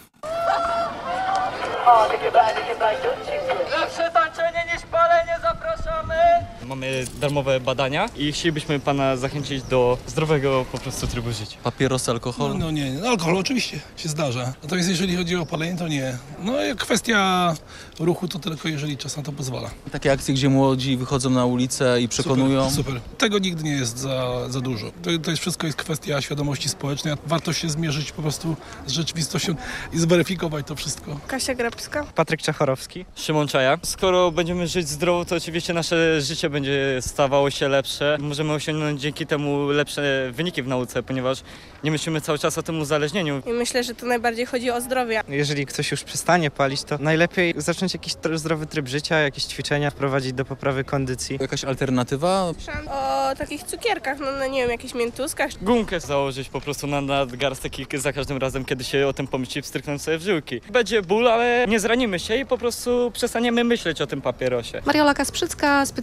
Lepsze tańczenie niż palenie, zapraszamy! Mamy darmowe badania i chcielibyśmy pana zachęcić do zdrowego po prostu trybu życia. Papierosy, alkohol? No, no nie, no, alkohol oczywiście się zdarza. Natomiast jeżeli chodzi o palenie, to nie. No kwestia ruchu to tylko jeżeli czas na to pozwala. Takie akcje, gdzie młodzi wychodzą na ulicę i przekonują? Super, super. Tego nigdy nie jest za, za dużo. To, to jest wszystko jest kwestia świadomości społecznej. Warto się zmierzyć po prostu z rzeczywistością i zweryfikować to wszystko. Kasia Grabska. Patryk Czachorowski. Szymon Czaja. Skoro będziemy żyć zdrowo, to oczywiście nasze życie będzie stawało się lepsze. Możemy osiągnąć dzięki temu lepsze wyniki w nauce, ponieważ nie myślimy cały czas o tym uzależnieniu. I myślę, że tu najbardziej chodzi o zdrowie. Jeżeli ktoś już przestanie palić, to najlepiej zacząć jakiś zdrowy tryb życia, jakieś ćwiczenia wprowadzić do poprawy kondycji. Jakaś alternatywa? Słyszałam o takich cukierkach, no, no nie wiem, jakichś miętuskach. Gumkę założyć po prostu na nadgarstek i za każdym razem, kiedy się o tym pomyśli, wstryknąć sobie w żyłki. Będzie ból, ale nie zranimy się i po prostu przestaniemy myśleć o tym papierosie. Mariola Kasprzycka, specjalista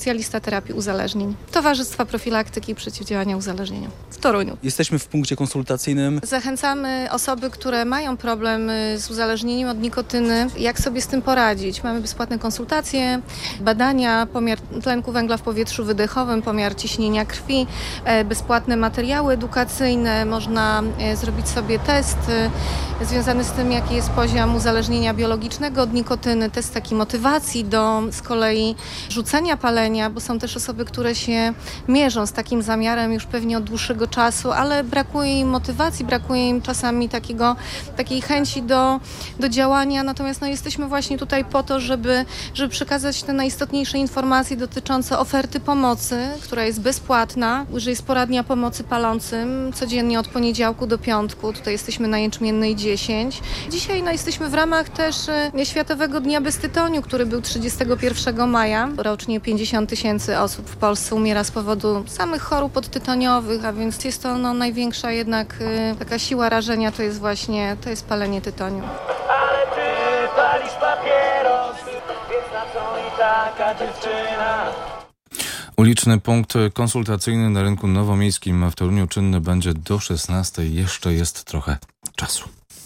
terapii uzależnień. Towarzystwa Profilaktyki i Przeciwdziałania Uzależnieniom w Toruniu. Jesteśmy w punkcie konsultacyjnym. Zachęcamy osoby, które mają problem z uzależnieniem od nikotyny, jak sobie z tym poradzić. Mamy bezpłatne konsultacje, badania, pomiar tlenku węgla w powietrzu wydechowym, pomiar ciśnienia krwi, bezpłatne materiały edukacyjne. Można zrobić sobie test związany z tym, jaki jest poziom uzależnienia biologicznego od nikotyny, test takiej motywacji do z kolei rzucenia palenia, bo są też osoby, które się mierzą z takim zamiarem już pewnie od dłuższego czasu, ale brakuje im motywacji, brakuje im czasami takiego, takiej chęci do, do działania, natomiast no, jesteśmy właśnie tutaj po to, żeby, żeby przekazać te najistotniejsze informacje dotyczące oferty pomocy, która jest bezpłatna, że jest poradnia pomocy palącym codziennie od poniedziałku do piątku, tutaj jesteśmy na Jęczmiennej dziesięć. Dzisiaj no, jesteśmy w ramach też e, Światowego Dnia Bez Tytoniu, który był trzydziestego pierwszego maja. Rocznie pięćdziesiąt tysięcy osób w Polsce umiera z powodu samych chorób podtytoniowych, a więc jest to no, największa jednak y, taka siła rażenia, to jest właśnie to jest palenie tytoniu. Ale ty palisz papieros, więc na co i taka dziewczyna? Uliczny punkt konsultacyjny na rynku nowomiejskim w Toruniu czynny będzie do szesnastej. Jeszcze jest trochę czasu.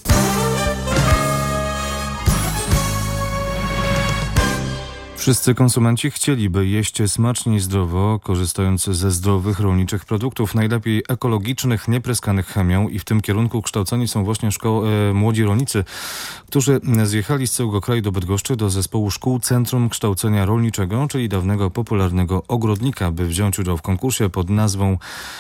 Wszyscy konsumenci chcieliby jeść smacznie i zdrowo, korzystając ze zdrowych rolniczych produktów, najlepiej ekologicznych, niepryskanych chemią, i w tym kierunku kształceni są właśnie szkoły, e, młodzi rolnicy, którzy zjechali z całego kraju do Bydgoszczy do zespołu szkół Centrum Kształcenia Rolniczego, czyli dawnego popularnego ogrodnika, by wziąć udział w konkursie pod nazwą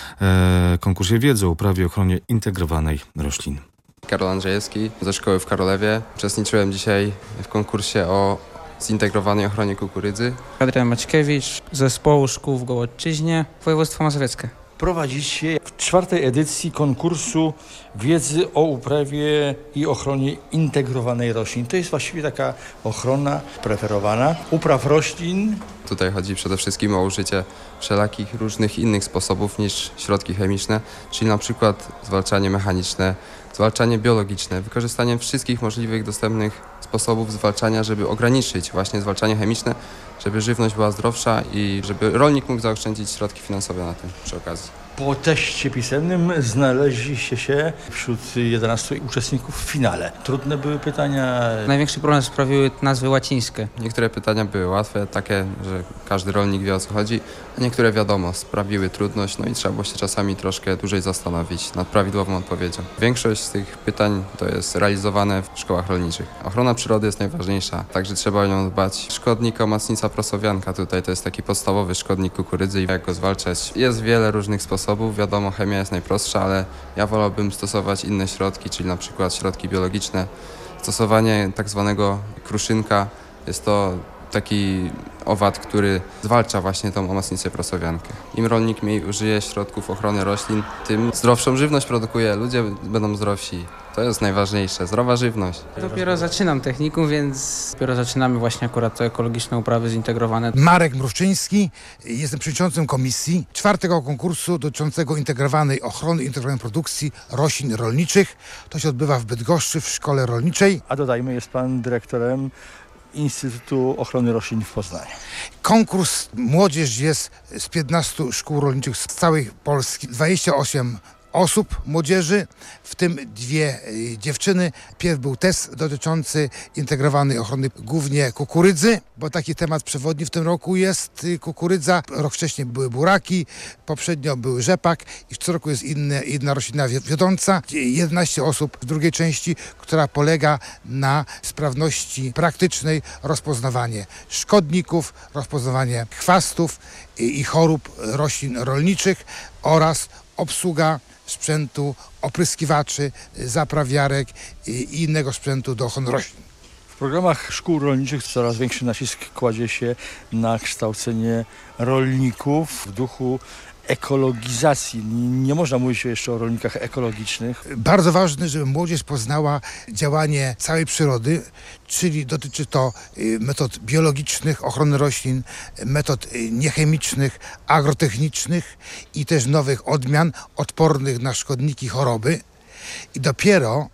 e, konkursie wiedzy o uprawie i ochronie integrowanej roślin. Karol Andrzejewski ze szkoły w Karolewie. Uczestniczyłem dzisiaj w konkursie o zintegrowanej ochronie kukurydzy. Adrian Maćkiewicz z zespołu szkół w Gołoczyźnie, województwo mazowieckie. Prowadzicie w czwartej edycji konkursu wiedzy o uprawie i ochronie integrowanej roślin. To jest właściwie taka ochrona preferowana upraw roślin. Tutaj chodzi przede wszystkim o użycie wszelakich różnych innych sposobów niż środki chemiczne, czyli na przykład zwalczanie mechaniczne, zwalczanie biologiczne, wykorzystaniem wszystkich możliwych dostępnych sposobów zwalczania, żeby ograniczyć właśnie zwalczanie chemiczne, żeby żywność była zdrowsza i żeby rolnik mógł zaoszczędzić środki finansowe na tym przy okazji. Po teście pisemnym znaleźliście się wśród jedenastu uczestników w finale. Trudne były pytania? Największy problem sprawiły nazwy łacińskie. Niektóre pytania były łatwe, takie, że każdy rolnik wie, o co chodzi, a niektóre wiadomo, sprawiły trudność, no i trzeba było się czasami troszkę dłużej zastanowić nad prawidłową odpowiedzią. Większość z tych pytań to jest realizowane w szkołach rolniczych. Ochrona przyrody jest najważniejsza, także trzeba o nią dbać. Szkodnik omacnica prosowianka tutaj to jest taki podstawowy szkodnik kukurydzy i jak go zwalczać. Jest wiele różnych sposobów. Wiadomo, chemia jest najprostsza, ale ja wolałbym stosować inne środki, czyli na przykład środki biologiczne. Stosowanie tak zwanego kruszynka jest to taki owad, który zwalcza właśnie tą omacnicę prosowiankę. Im rolnik mniej użyje środków ochrony roślin, tym zdrowszą żywność produkuje, ludzie będą zdrowsi. To jest najważniejsze, zdrowa żywność. Dopiero zaczynam technikum, więc dopiero zaczynamy właśnie akurat te ekologiczne uprawy zintegrowane. Marek Mrówczyński, jestem przewodniczącym komisji czwartego konkursu dotyczącego integrowanej ochrony i integrowanej produkcji roślin rolniczych. To się odbywa w Bydgoszczy w szkole rolniczej. A dodajmy, jest pan dyrektorem Instytutu Ochrony Roślin w Poznaniu. Konkurs młodzież jest z piętnastu szkół rolniczych z całej Polski. dwadzieścia osiem osób, młodzieży, w tym dwie y, dziewczyny. Pierw był test dotyczący integrowanej ochrony głównie kukurydzy, bo taki temat przewodni w tym roku jest y, kukurydza. Rok wcześniej były buraki, poprzednio był rzepak i co roku jest inne, inna roślina wiodąca. jedenaście osób w drugiej części, która polega na sprawności praktycznej, rozpoznawanie szkodników, rozpoznawanie chwastów i, i chorób roślin rolniczych oraz obsługa sprzętu, opryskiwaczy, zaprawiarek i innego sprzętu do ochrony roślin. W programach szkół rolniczych coraz większy nacisk kładzie się na kształcenie rolników w duchu ekologizacji. Nie można mówić jeszcze o rolnikach ekologicznych. Bardzo ważne, żeby młodzież poznała działanie całej przyrody, czyli dotyczy to metod biologicznych ochrony roślin, metod niechemicznych, agrotechnicznych i też nowych odmian odpornych na szkodniki, choroby. I dopiero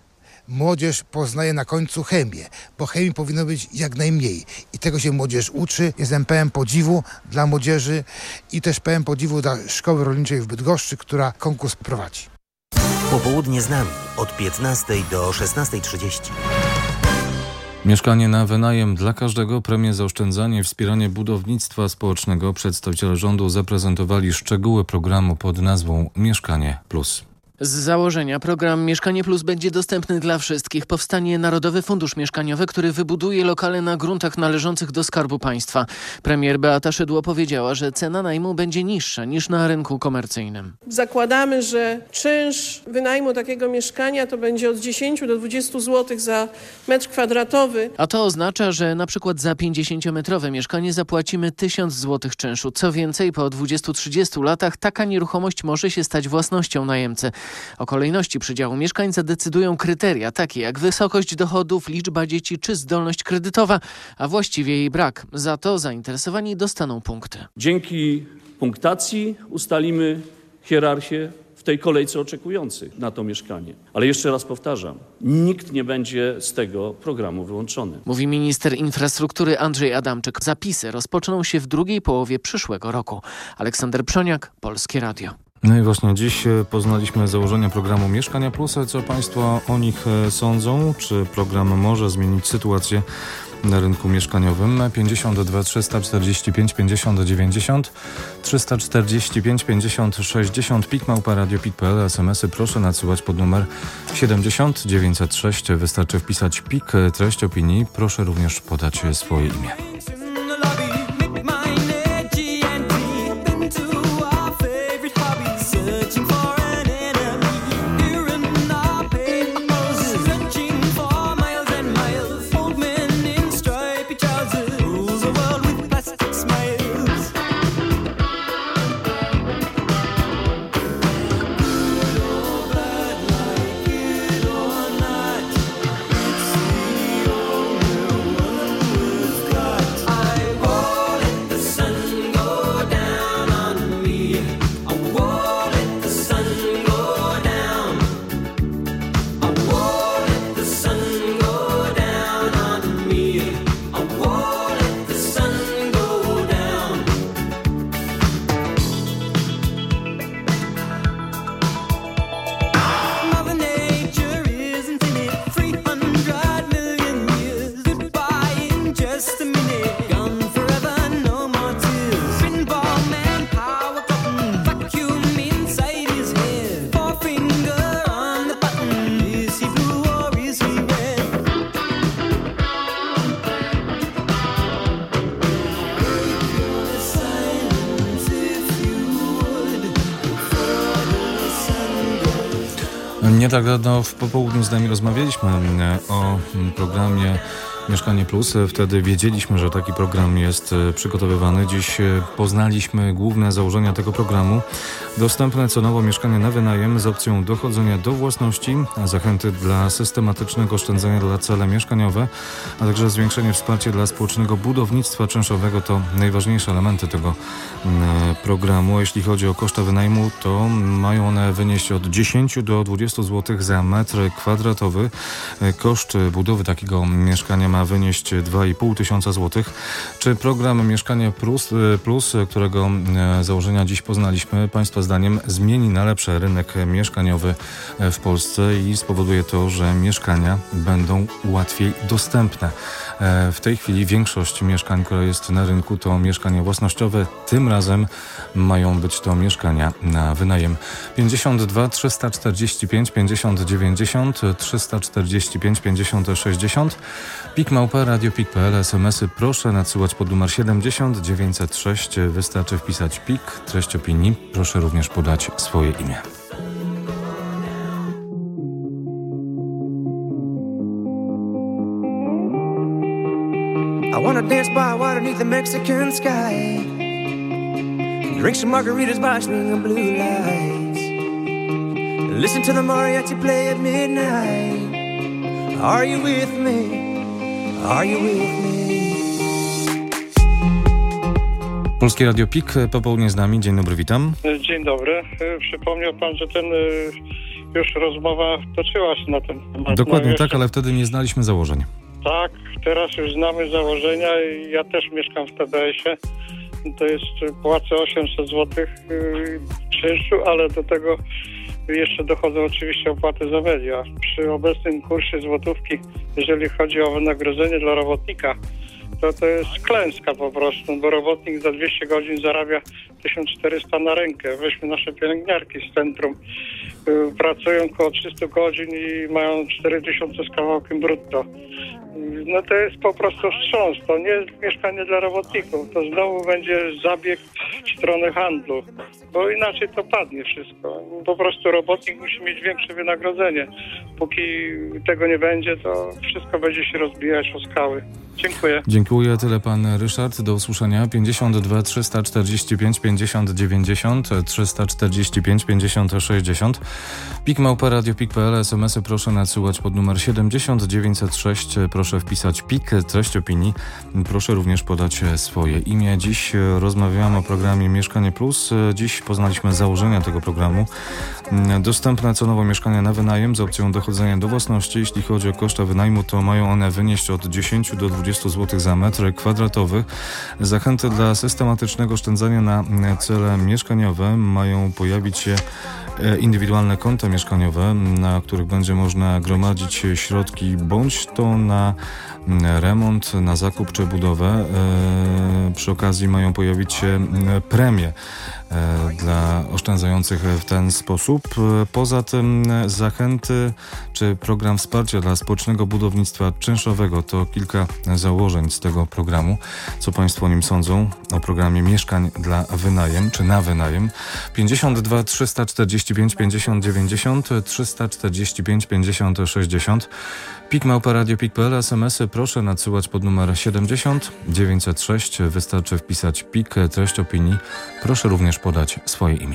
młodzież poznaje na końcu chemię, bo chemii powinno być jak najmniej. I tego się młodzież uczy. Jestem pełen podziwu dla młodzieży i też pełen podziwu dla Szkoły Rolniczej w Bydgoszczy, która konkurs prowadzi. Popołudnie z nami od piętnastej do szesnastej trzydzieści. Mieszkanie na wynajem dla każdego, premie za oszczędzanie, wspieranie budownictwa społecznego. Przedstawiciele rządu zaprezentowali szczegóły programu pod nazwą Mieszkanie Plus. Z założenia program Mieszkanie Plus będzie dostępny dla wszystkich. Powstanie Narodowy Fundusz Mieszkaniowy, który wybuduje lokale na gruntach należących do Skarbu Państwa. Premier Beata Szydło powiedziała, że cena najmu będzie niższa niż na rynku komercyjnym. Zakładamy, że czynsz wynajmu takiego mieszkania to będzie od dziesięć do dwudziestu złotych za metr kwadratowy. A to oznacza, że na przykład za pięćdziesięciometrowe mieszkanie zapłacimy tysiąc złotych czynszu. Co więcej, po dwudziestu trzydziestu latach taka nieruchomość może się stać własnością najemcy. O kolejności przydziału mieszkań zadecydują kryteria takie jak wysokość dochodów, liczba dzieci czy zdolność kredytowa, a właściwie jej brak. Za to zainteresowani dostaną punkty. Dzięki punktacji ustalimy hierarchię w tej kolejce oczekujących na to mieszkanie. Ale jeszcze raz powtarzam, nikt nie będzie z tego programu wyłączony. Mówi minister infrastruktury Andrzej Adamczyk. Zapisy rozpoczną się w drugiej połowie przyszłego roku. Aleksander Przoniak, Polskie Radio. No i właśnie dziś poznaliśmy założenia programu Mieszkania Plus. Co Państwo o nich sądzą? Czy program może zmienić sytuację na rynku mieszkaniowym? pięćdziesiąt dwa trzysta czterdzieści pięć pięćdziesiąt dziewięćdziesiąt, trzysta czterdzieści pięć pięćdziesiąt sześćdziesiąt, pik małpa radio pik kropka p l. es em esy proszę nadsyłać pod numer siedemdziesiąt dziewięćset sześć. Wystarczy wpisać pik, treść opinii. Proszę również podać swoje imię. Nie tak dawno w popołudniu z nami rozmawialiśmy o programie Mieszkanie Plus. Wtedy wiedzieliśmy, że taki program jest przygotowywany. Dziś poznaliśmy główne założenia tego programu. Dostępne cenowo mieszkanie na wynajem z opcją dochodzenia do własności, zachęty dla systematycznego oszczędzania dla cele mieszkaniowe, a także zwiększenie wsparcia dla społecznego budownictwa czynszowego to najważniejsze elementy tego programu. Jeśli chodzi o koszty wynajmu, to mają one wynieść od dziesięciu do dwudziestu złotych za metr kwadratowy. Koszt budowy takiego mieszkania ma wynieść dwa i pół tysiąca złotych. Czy program Mieszkanie Plus, Plus, którego założenia dziś poznaliśmy, Państwa zdaniem zmieni na lepsze rynek mieszkaniowy w Polsce i spowoduje to, że mieszkania będą łatwiej dostępne? W tej chwili większość mieszkań, które jest na rynku, to mieszkania własnościowe. Tym razem mają być to mieszkania na wynajem. pięćdziesiąt dwa trzysta czterdzieści pięć pięćdziesiąt dziewięćdziesiąt, trzysta czterdzieści pięć pięćdziesiąt sześćdziesiąt, pik małpa radio pik kropka p l. es em esy proszę nadsyłać pod numer siedemdziesiąt dziewięćset sześć. Wystarczy wpisać pik, treść opinii. Proszę również podać swoje imię. I wanna dance by water beneath the Mexican sky, drink some margaritas by string of blue lights, listen to the mariachi play at midnight. Are you with me? Are you with me? Polskie Radio Pik, popołudnie z nami. Dzień dobry, witam. Dzień dobry. Przypomniał pan, że ten już rozmowa toczyła się na ten temat. Dokładnie no, jeszcze... tak, ale wtedy nie znaliśmy założeń. Tak, teraz już znamy założenia i ja też mieszkam w T B S-ie. To jest, płacę osiemset złotych yy, czynszu, ale do tego jeszcze dochodzą oczywiście opłaty za media. Przy obecnym kursie złotówki, jeżeli chodzi o wynagrodzenie dla robotnika, to to jest klęska po prostu, bo robotnik za dwieście godzin zarabia tysiąc czterysta na rękę. Weźmy nasze pielęgniarki z centrum. Yy, pracują około trzysta godzin i mają cztery tysiące z kawałkiem brutto. No to jest po prostu wstrząs, to nie jest mieszkanie dla robotników, to znowu będzie zabieg w stronę handlu, bo inaczej to padnie wszystko. Po prostu robotnik musi mieć większe wynagrodzenie. Póki tego nie będzie, to wszystko będzie się rozbijać o skały. Dziękuję. Dziękuję, tyle pan Ryszard. Do usłyszenia. pięćdziesiąt dwa trzysta czterdzieści pięć pięćdziesiąt dziewięćdziesiąt, trzysta czterdzieści pięć pięćdziesiąt sześćdziesiąt. Pik małpa radio pik kropka p l. es em esy proszę nadsyłać pod numer siedemdziesiąt dziewięćset sześć. Proszę wpisać pik, treść opinii. Proszę również podać swoje imię. Dziś rozmawiamy o programie Mieszkanie Plus. Dziś poznaliśmy założenia tego programu. Dostępne cenowo mieszkania na wynajem z opcją dochodzenia do własności. Jeśli chodzi o koszta wynajmu, to mają one wynieść od dziesięć do dwudziestu złotych za metr kwadratowy. Zachęty dla systematycznego oszczędzania na cele mieszkaniowe. Mają pojawić się indywidualne konta mieszkaniowe, na których będzie można gromadzić środki bądź to na remont, na zakup czy budowę. Przy okazji mają pojawić się premie dla oszczędzających w ten sposób. Poza tym zachęty czy program wsparcia dla społecznego budownictwa czynszowego to kilka założeń z tego programu. Co Państwo o nim sądzą? O programie mieszkań dla wynajem czy na wynajem? pięćdziesiąt dwa trzysta czterdzieści pięć pięćdziesiąt dziewięćdziesiąt, trzysta czterdzieści pięć pięćdziesiąt sześćdziesiąt. Pik małpa radio pik kropka p l. es em esy proszę nadsyłać pod numer siedemdziesiąt dziewięćset sześć. Wystarczy wpisać pik, treść opinii. Proszę również podać swoje imię.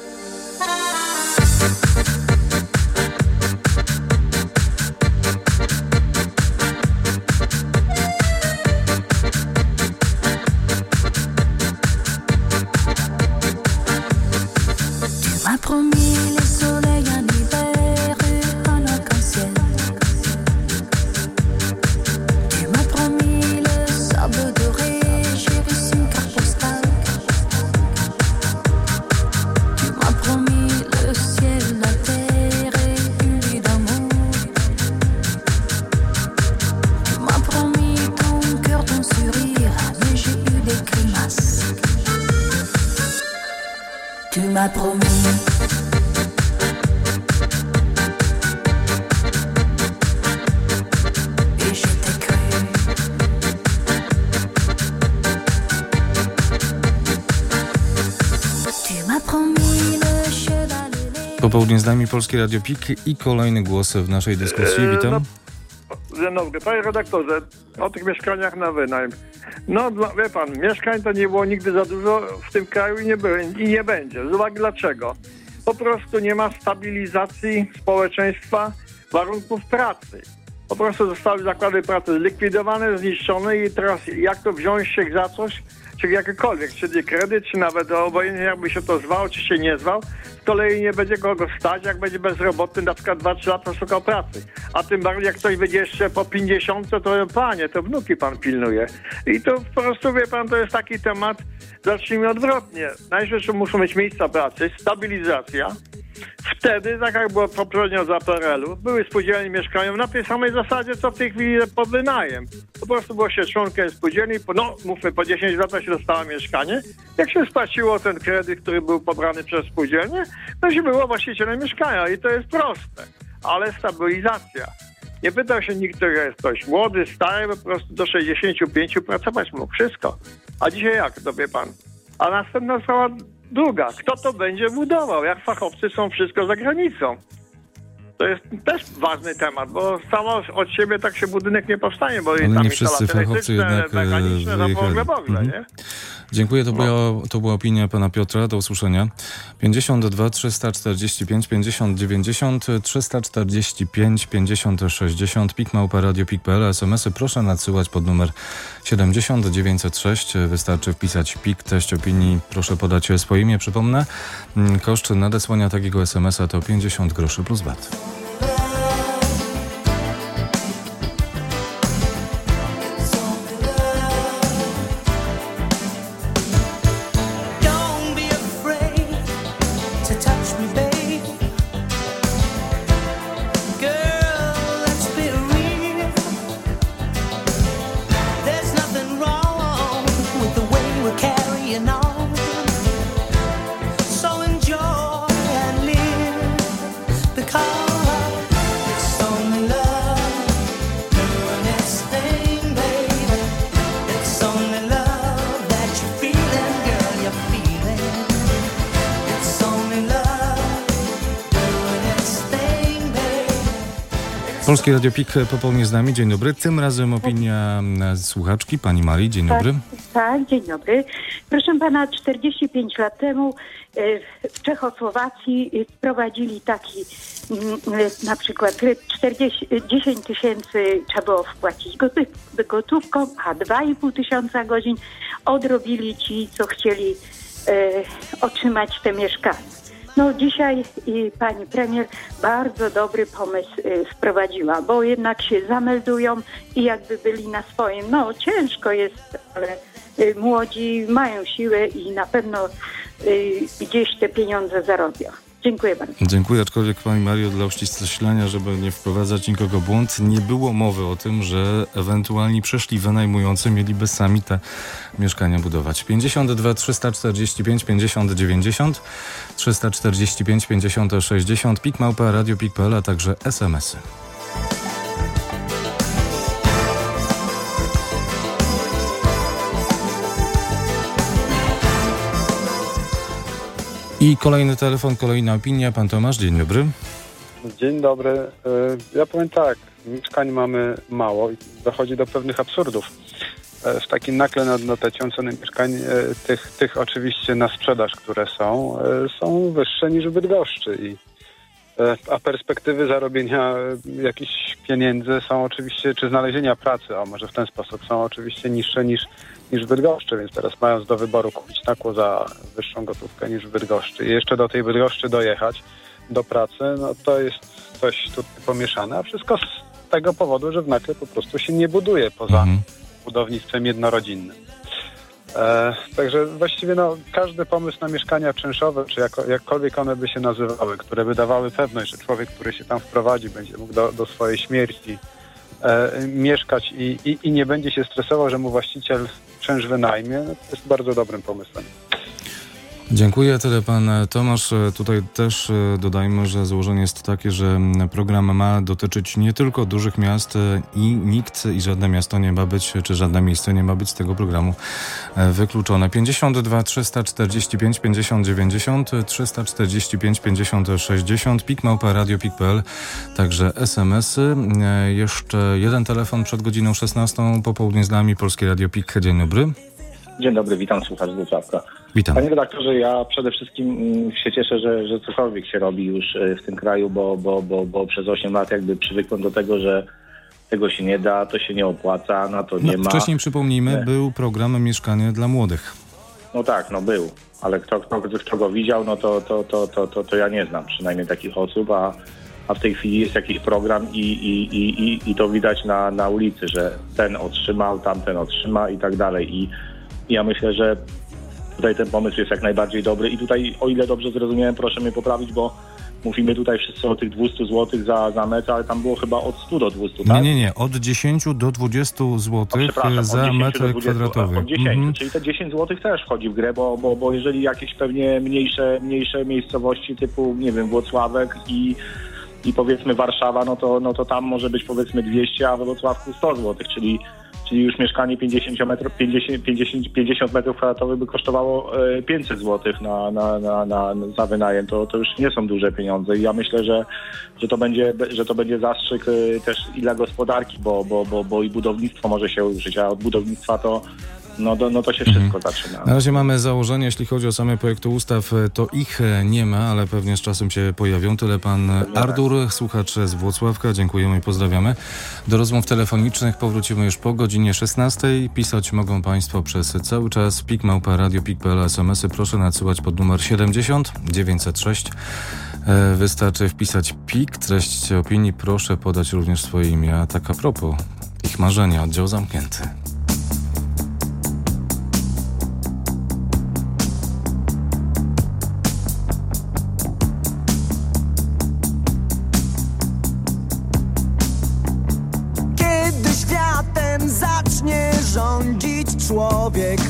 Popołudnie z nami Polskie Radio Pik i kolejny głos w naszej dyskusji. Witam. No, dzień dobry. Panie redaktorze, o tych mieszkaniach na wynajem. No, wie pan, mieszkań to nie było nigdy za dużo w tym kraju i nie, było, i nie będzie. Z uwagi dlaczego? Po prostu nie ma stabilizacji społeczeństwa, warunków pracy. Po prostu zostały zakłady pracy zlikwidowane, zniszczone i teraz jak to wziąć się za coś, czy jakiekolwiek, czy kredyt, czy nawet obojętnie jakby się to zwał, czy się nie zwał, z kolei nie będzie kogo stać, jak będzie bezrobotny na przykład dwa trzy lata szukał pracy. A tym bardziej jak ktoś będzie jeszcze po pięćdziesiątce, to panie, to wnuki pan pilnuje. I to po prostu, wie pan, to jest taki temat, zacznijmy odwrotnie. Najpierw muszą mieć miejsca pracy, stabilizacja. Wtedy, tak jak było poprzednio za P R L-u, były spółdzielnie mieszkaniowe na tej samej zasadzie, co w tej chwili pod wynajem. Po prostu było się członkiem spółdzielni, no mówmy, po dziesięć lat się dostało mieszkanie. Jak się spłaciło ten kredyt, który był pobrany przez spółdzielnię, to się było właścicielem mieszkania i to jest proste. Ale stabilizacja. Nie pytał się nikt, że jest ktoś młody, stary, po prostu do sześćdziesięciu pięciu pracować mógł. Wszystko. A dzisiaj jak, to wie pan? A następna sprawa druga. Kto to będzie budował? Jak fachowcy są wszystko za granicą? To jest też ważny temat, bo samo od siebie tak się budynek nie powstanie, bo ale tam nie wszyscy fachowcy jednak mechaniczne, wyjechali. w ogóle, w ogóle, mhm. nie? Dziękuję, to, była, to była opinia pana Piotra, do usłyszenia. pięćdziesiąt dwa trzysta czterdzieści pięć pięćdziesiąt dziewięćdziesiąt, trzysta czterdzieści pięć pięćdziesiąt sześćdziesiąt, pik małpa radio pik kropka p l, es em esy proszę nadsyłać pod numer siedemdziesiąt dziewięćset sześć, wystarczy wpisać pik, treść opinii, proszę podać swoje imię, przypomnę, koszt nadesłania takiego es em esa to pięćdziesiąt groszy plus V A T. Polskie Radio Pik popołudnie z nami. Dzień dobry. Tym razem opinia słuchaczki, pani Marii. Dzień dobry. Tak, tak, dzień dobry. Proszę pana, czterdzieści pięć lat temu w Czechosłowacji wprowadzili taki na przykład czterdzieści, dziesięć tysięcy trzeba było wpłacić gotówką, a dwa i pół tysiąca godzin odrobili ci, co chcieli otrzymać te mieszkania. No dzisiaj i pani premier bardzo dobry pomysł y, wprowadziła, bo jednak się zameldują i jakby byli na swoim. No ciężko jest, ale y, młodzi mają siłę i na pewno y, gdzieś te pieniądze zarobią. Dziękuję bardzo. Dziękuję, aczkolwiek pani Mario, dla uściślenia, żeby nie wprowadzać nikogo w błąd, nie było mowy o tym, że ewentualni przyszli wynajmujący mieliby sami te mieszkania budować. pięćdziesiąt dwa trzysta czterdzieści pięć pięćdziesiąt dziewięćdziesiąt, trzysta czterdzieści pięć pięćdziesiąt sześćdziesiąt, pik małpa radio pik kropka p l, a także es em esy. I kolejny telefon, kolejna opinia. Pan Tomasz, dzień dobry. Dzień dobry. Ja powiem tak, mieszkań mamy mało i dochodzi do pewnych absurdów. W takim nakle nad notecją ceny mieszkań, tych, tych oczywiście na sprzedaż, które są, są wyższe niż w Bydgoszczy. I, a perspektywy zarobienia jakichś pieniędzy są oczywiście, czy znalezienia pracy, a może w ten sposób, są oczywiście niższe niż niż w Bydgoszczy, więc teraz mając do wyboru kupić nakło za wyższą gotówkę niż w Bydgoszczy i jeszcze do tej Bydgoszczy dojechać do pracy, no to jest coś tutaj pomieszane, a wszystko z tego powodu, że w Nakle po prostu się nie buduje poza mhm. budownictwem jednorodzinnym. E, także właściwie no, każdy pomysł na mieszkania czynszowe, czy jako, jakkolwiek one by się nazywały, które by dawały pewność, że człowiek, który się tam wprowadzi, będzie mógł do, do swojej śmierci e, mieszkać i, i, i nie będzie się stresował, że mu właściciel czynsz wynajmie, no, to jest bardzo dobrym pomysłem. Dziękuję, tyle pan Tomasz. Tutaj też dodajmy, że założenie jest takie, że program ma dotyczyć nie tylko dużych miast i nikt i żadne miasto nie ma być, czy żadne miejsce nie ma być z tego programu wykluczone. pięćdziesiąt dwa trzysta czterdzieści pięć pięćdziesiąt dziewięćdziesiąt, trzysta czterdzieści pięć pięćdziesiąt sześćdziesiąt, pik małpa radio pik kropka p l, także es em esy. Jeszcze jeden telefon przed godziną szesnastą, popołudnie z nami, Polskie Radio Pik. Dzień dobry. Dzień dobry, witam, słuchacz z Włocławka. Witam. Panie redaktorze, ja przede wszystkim się cieszę, że, że cokolwiek się robi już w tym kraju, bo, bo, bo, bo przez osiem lat jakby przywykłem do tego, że tego się nie da, to się nie opłaca, na to nie no, ma. Wcześniej, przypomnijmy, nie. był program Mieszkanie dla Młodych. No tak, no był, ale kto, kto, kto go widział, no to, to, to, to, to, to ja nie znam przynajmniej takich osób, a, a w tej chwili jest jakiś program i, i, i, i, i to widać na, na ulicy, że ten otrzymał, tamten otrzyma i tak dalej. I ja myślę, że tutaj ten pomysł jest jak najbardziej dobry i tutaj, o ile dobrze zrozumiałem, proszę mnie poprawić, bo mówimy tutaj wszyscy o tych dwieście złotych za, za metr, ale tam było chyba od stu do dwustu, tak? Nie, nie, nie, od dziesięciu do dwudziestu złotych za metr kwadratowy. Od dziesięciu, mhm. czyli te dziesięć złotych też wchodzi w grę, bo, bo, bo jeżeli jakieś pewnie mniejsze, mniejsze miejscowości typu, nie wiem, Włocławek i i powiedzmy Warszawa, no to, no to tam może być powiedzmy dwieście, a we Wrocławku sto złotych, czyli Czyli już mieszkanie pięćdziesiąt metrów, pięćdziesiąt, pięćdziesiąt, pięćdziesiąt metrów kwadratowych by kosztowało pięćset złotych na, na, na, na, za wynajem. To, to już nie są duże pieniądze i ja myślę, że, że, to, będzie, że to będzie zastrzyk też i dla gospodarki, bo, bo, bo, bo i budownictwo może się ruszyć, a od budownictwa to no, to, no to się wszystko mhm. zaczyna. Na razie mamy założenie, jeśli chodzi o same projekty ustaw, to ich nie ma, ale pewnie z czasem się pojawią. Tyle pan Artur, słuchacz z Włocławka. Dziękujemy i pozdrawiamy. Do rozmów telefonicznych powrócimy już po godzinie szesnastej. Pisać mogą państwo przez cały czas. pik małpa radio pik kropka p l. es em esy proszę nadsyłać pod numer siedemdziesiąt dziewięćset sześć. Wystarczy wpisać pik, treść opinii. Proszę podać również swoje imię. A tak a propos ich marzenia, oddział zamknięty. Kiedy światem zacznie rządzić człowiek,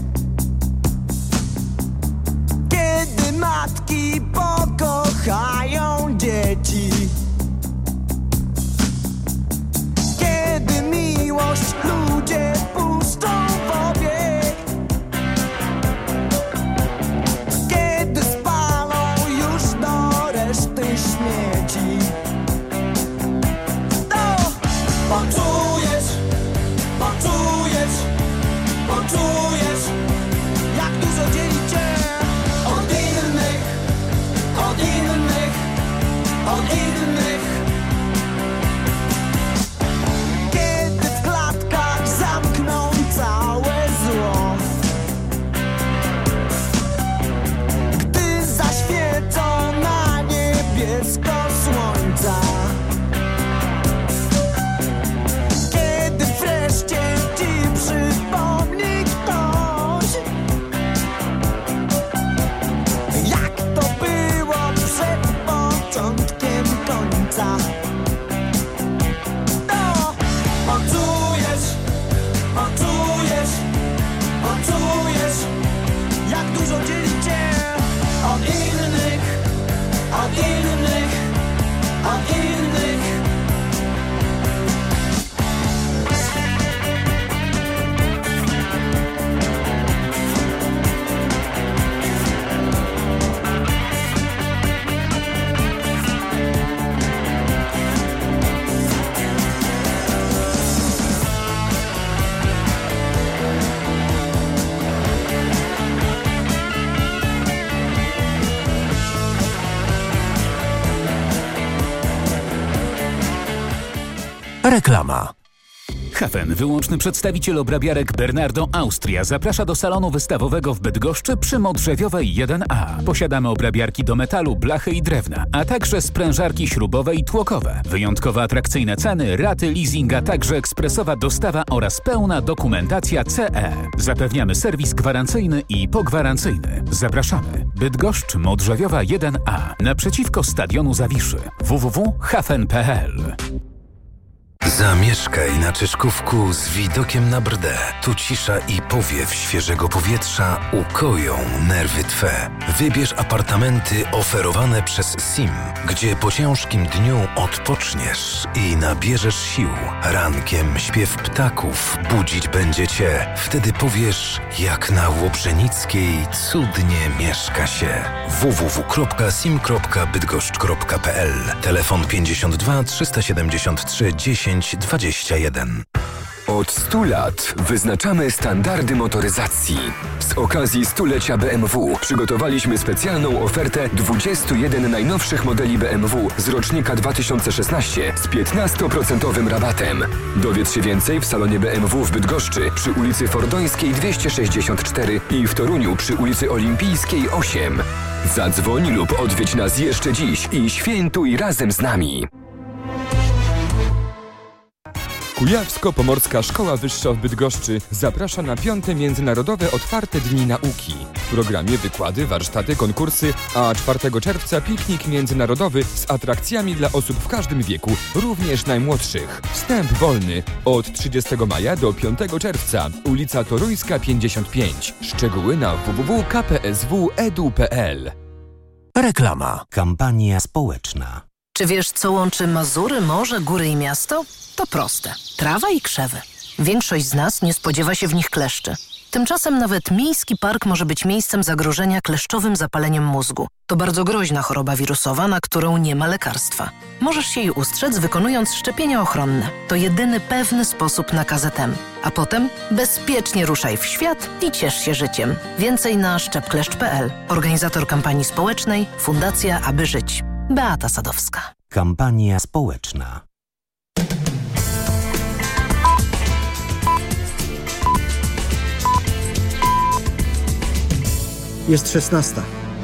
kiedy matki pokochają dzieci, kiedy miłość ludzie puszczą w obieg, kiedy spalą już do reszty śmieci, to poczujesz, poczujesz, poczujesz, jak dużo dzieli cię od innych, od innych, od innych. Kiedy w klatkach zamkną całe zło, gdy zaświecą na niebiesko słońca, kiedy wreszcie ci przypomni ktoś, jak to było przed początkiem końca, to poczujesz, poczujesz, poczujesz, jak dużo dzieli cię od innych, od innych, od innych. Reklama. Hafen, wyłączny przedstawiciel obrabiarek Bernardo Austria, zaprasza do salonu wystawowego w Bydgoszczy przy Modrzewiowej jeden A. Posiadamy obrabiarki do metalu, blachy i drewna, a także sprężarki śrubowe i tłokowe. Wyjątkowo atrakcyjne ceny, raty, leasing, a także ekspresowa dostawa oraz pełna dokumentacja C E. Zapewniamy serwis gwarancyjny i pogwarancyjny. Zapraszamy. Bydgoszcz, Modrzewiowa jeden A, naprzeciwko Stadionu Zawiszy. w w w kropka hafen kropka p l. Zamieszkaj na Czyszkówku z widokiem na Brdę. Tu cisza i powiew świeżego powietrza ukoją nerwy Twe. Wybierz apartamenty oferowane przez S I M, gdzie po ciężkim dniu odpoczniesz i nabierzesz sił. Rankiem śpiew ptaków budzić będzie Cię. Wtedy powiesz, jak na Łobrzenickiej cudnie mieszka się. w w w kropka sim kropka bydgoszcz kropka p l. Telefon pięćdziesiąt dwa trzysta siedemdziesiąt trzy dziesięć dwadzieścia jeden. Od stu lat wyznaczamy standardy motoryzacji. Z okazji stulecia B M W przygotowaliśmy specjalną ofertę dwudziestu jeden najnowszych modeli B M W z rocznika dwa tysiące szesnastego z piętnastoprocentowym rabatem. Dowiedz się więcej w salonie B M W w Bydgoszczy przy ulicy Fordońskiej dwieście sześćdziesiąt cztery i w Toruniu przy ulicy Olimpijskiej osiem. Zadzwoń lub odwiedź nas jeszcze dziś i świętuj razem z nami. Kujawsko-Pomorska Szkoła Wyższa w Bydgoszczy zaprasza na piąte Międzynarodowe Otwarte Dni Nauki. W programie wykłady, warsztaty, konkursy, a czwartego czerwca piknik międzynarodowy z atrakcjami dla osób w każdym wieku, również najmłodszych. Wstęp wolny od trzydziestego maja do piątego czerwca. Ulica Toruńska pięćdziesiąt pięć. Szczegóły na w w w kropka k p s w kropka e d u kropka p l. Reklama. Kampania społeczna. Czy wiesz, co łączy Mazury, morze, góry i miasto? To proste. Trawa i krzewy. Większość z nas nie spodziewa się w nich kleszczy. Tymczasem nawet miejski park może być miejscem zagrożenia kleszczowym zapaleniem mózgu. To bardzo groźna choroba wirusowa, na którą nie ma lekarstwa. Możesz się jej ustrzec, wykonując szczepienia ochronne. To jedyny pewny sposób na K Z M. A potem bezpiecznie ruszaj w świat i ciesz się życiem. Więcej na szczepkleszcz kropka p l. Organizator kampanii społecznej Fundacja Aby Żyć. Beata Sadowska. Kampania społeczna. Jest szesnasta.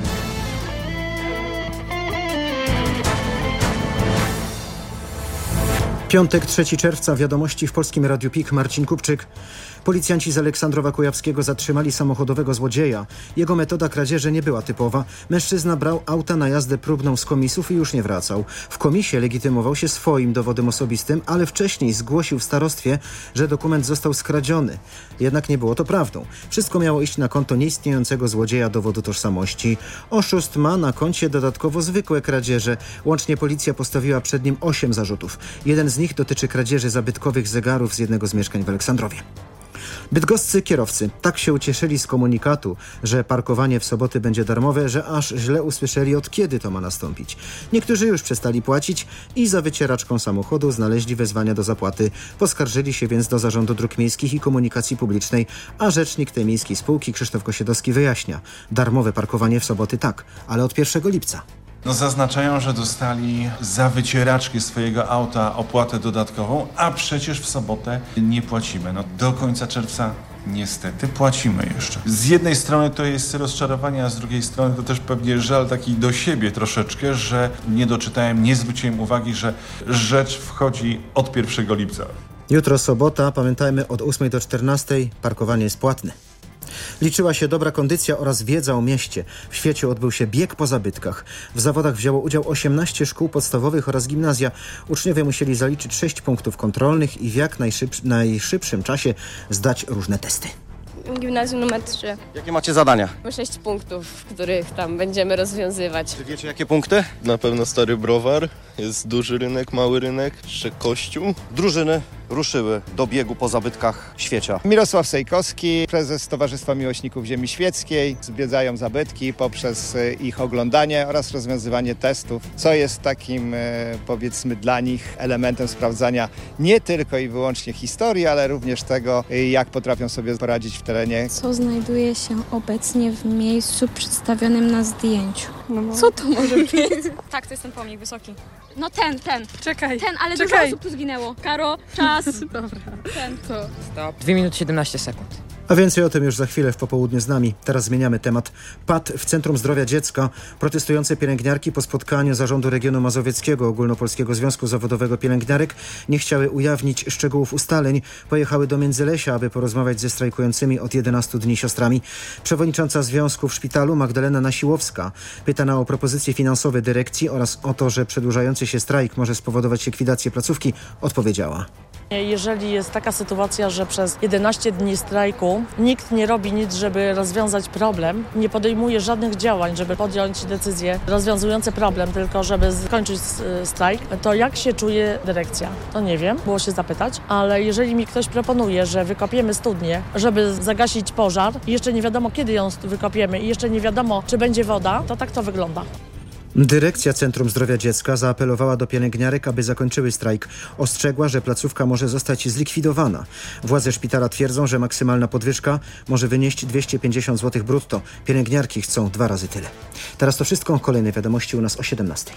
Piątek, trzeciego czerwca, wiadomości w Polskim Radiu P I K, Marcin Kupczyk. Policjanci z Aleksandrowa Kujawskiego zatrzymali samochodowego złodzieja. Jego metoda kradzieży nie była typowa. Mężczyzna brał auta na jazdę próbną z komisów i już nie wracał. W komisie legitymował się swoim dowodem osobistym, ale wcześniej zgłosił w starostwie, że dokument został skradziony. Jednak nie było to prawdą. Wszystko miało iść na konto nieistniejącego złodzieja dowodu tożsamości. Oszust ma na koncie dodatkowo zwykłe kradzieże. Łącznie policja postawiła przed nim osiem zarzutów. Jeden z nich dotyczy kradzieży zabytkowych zegarów z jednego z mieszkań w Aleksandrowie. Bydgoscy kierowcy tak się ucieszyli z komunikatu, że parkowanie w soboty będzie darmowe, że aż źle usłyszeli, od kiedy to ma nastąpić. Niektórzy już przestali płacić i za wycieraczką samochodu znaleźli wezwania do zapłaty. Poskarżyli się więc do Zarządu Dróg Miejskich i Komunikacji Publicznej, a rzecznik tej miejskiej spółki Krzysztof Kosiedowski wyjaśnia: darmowe parkowanie w soboty tak, ale od pierwszego lipca. No zaznaczają, że dostali za wycieraczkę swojego auta opłatę dodatkową, a przecież w sobotę nie płacimy. No do końca czerwca niestety płacimy jeszcze. Z jednej strony to jest rozczarowanie, a z drugiej strony to też pewnie żal taki do siebie troszeczkę, że nie doczytałem, nie zwróciłem uwagi, że rzecz wchodzi od pierwszego lipca. Jutro sobota, pamiętajmy, od ósmej do czternastej parkowanie jest płatne. Liczyła się dobra kondycja oraz wiedza o mieście. W świecie odbył się bieg po zabytkach. W zawodach wzięło udział osiemnaście szkół podstawowych oraz gimnazja. Uczniowie musieli zaliczyć sześć punktów kontrolnych i w jak najszyb- najszybszym czasie zdać różne testy. Gimnazjum numer trzy. Jakie macie zadania? Sześć punktów, których tam będziemy rozwiązywać. Czy wiecie jakie punkty? Na pewno Stary Browar, jest duży rynek, mały rynek, jeszcze Kościół. Drużyny ruszyły do biegu po zabytkach Świecia. Mirosław Sejkowski, prezes Towarzystwa Miłośników Ziemi Świeckiej. Zwiedzają zabytki poprzez ich oglądanie oraz rozwiązywanie testów, co jest takim, powiedzmy, dla nich elementem sprawdzania nie tylko i wyłącznie historii, ale również tego, jak potrafią sobie poradzić w terenie. Co znajduje się obecnie w miejscu przedstawionym na zdjęciu? No. Co to może być? Tak, to jest ten pomnik wysoki. No ten, ten. Czekaj. Ten, ale Czekaj. dużo osób tu zginęło. Karo, czas. Dobra. Ten. To. Stop. dwie minuty siedemnaście sekund. A więcej o tym już za chwilę w popołudnie z nami. Teraz zmieniamy temat. Pad w Centrum Zdrowia Dziecka. Protestujące pielęgniarki po spotkaniu Zarządu Regionu Mazowieckiego Ogólnopolskiego Związku Zawodowego Pielęgniarek nie chciały ujawnić szczegółów ustaleń. Pojechały do Międzylesia, aby porozmawiać ze strajkującymi od jedenastu dni siostrami. Przewodnicząca związku w szpitalu Magdalena Nasiłowska, pytana o propozycje finansowe dyrekcji oraz o to, że przedłużający się strajk może spowodować likwidację placówki, odpowiedziała. Jeżeli jest taka sytuacja, że przez jedenaście dni strajku nikt nie robi nic, żeby rozwiązać problem, nie podejmuje żadnych działań, żeby podjąć decyzje rozwiązujące problem, tylko żeby skończyć strajk, to jak się czuje dyrekcja? To nie wiem, było się zapytać, ale jeżeli mi ktoś proponuje, że wykopiemy studnię, żeby zagasić pożar i jeszcze nie wiadomo, kiedy ją wykopiemy i jeszcze nie wiadomo, czy będzie woda, to tak to wygląda. Dyrekcja Centrum Zdrowia Dziecka zaapelowała do pielęgniarek, aby zakończyły strajk. Ostrzegła, że placówka może zostać zlikwidowana. Władze szpitala twierdzą, że maksymalna podwyżka może wynieść dwieście pięćdziesiąt złotych brutto. Pielęgniarki chcą dwa razy tyle. Teraz to wszystko. Kolejne wiadomości u nas o siedemnastej.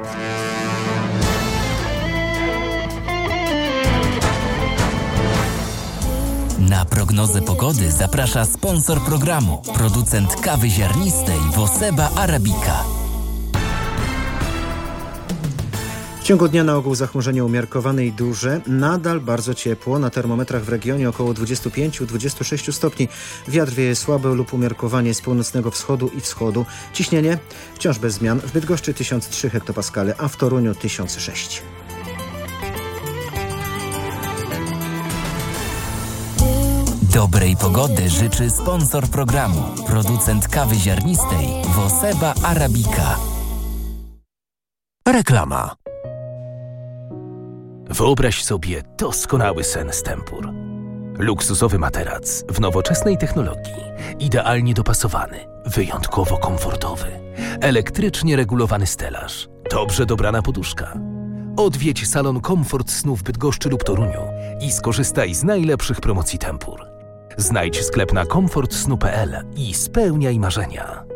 Na prognozę pogody zaprasza sponsor programu, producent kawy ziarnistej Woseba Arabica. W ciągu dnia na ogół zachmurzenie umiarkowane i duże, nadal bardzo ciepło, na termometrach w regionie około dwadzieścia pięć do dwudziestu sześciu stopni. Wiatr wieje słaby lub umiarkowanie z północnego wschodu i wschodu. Ciśnienie wciąż bez zmian, w Bydgoszczy tysiąc trzy hektopaskale, a w Toruniu tysiąc sześć. Dobrej pogody życzy sponsor programu, producent kawy ziarnistej Woseba Arabica. Reklama. Wyobraź sobie doskonały sen z tempur. Luksusowy materac w nowoczesnej technologii, idealnie dopasowany, wyjątkowo komfortowy, elektrycznie regulowany stelaż, dobrze dobrana poduszka. Odwiedź salon Komfort Snu w Bydgoszczy lub Toruniu i skorzystaj z najlepszych promocji Tempur. Znajdź sklep na komfort snu kropka p l i spełniaj marzenia.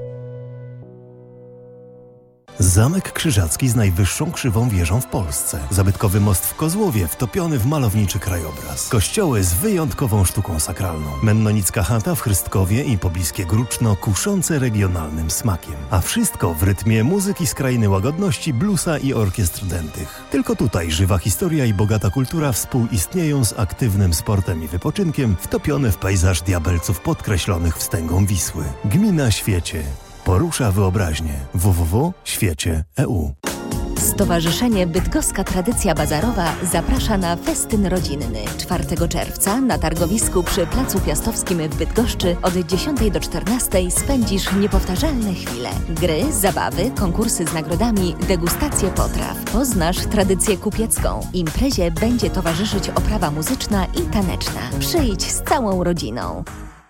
Zamek Krzyżacki z najwyższą krzywą wieżą w Polsce. Zabytkowy most w Kozłowie wtopiony w malowniczy krajobraz. Kościoły z wyjątkową sztuką sakralną. Mennonicka chata w Chrystkowie i pobliskie Gruczno kuszące regionalnym smakiem. A wszystko w rytmie muzyki z krainy łagodności, bluesa i orkiestr dętych. Tylko tutaj żywa historia i bogata kultura współistnieją z aktywnym sportem i wypoczynkiem, wtopione w pejzaż diabelców podkreślonych wstęgą Wisły. Gmina Świecie. Porusza wyobraźnię. w w w kropka świecie kropka e u. Stowarzyszenie Bydgoska Tradycja Bazarowa zaprasza na festyn rodzinny. czwartego czerwca na targowisku przy Placu Piastowskim w Bydgoszczy od dziesiątej do czternastej spędzisz niepowtarzalne chwile. Gry, zabawy, konkursy z nagrodami, degustacje potraw. Poznasz tradycję kupiecką. Imprezie będzie towarzyszyć oprawa muzyczna i taneczna. Przyjdź z całą rodziną.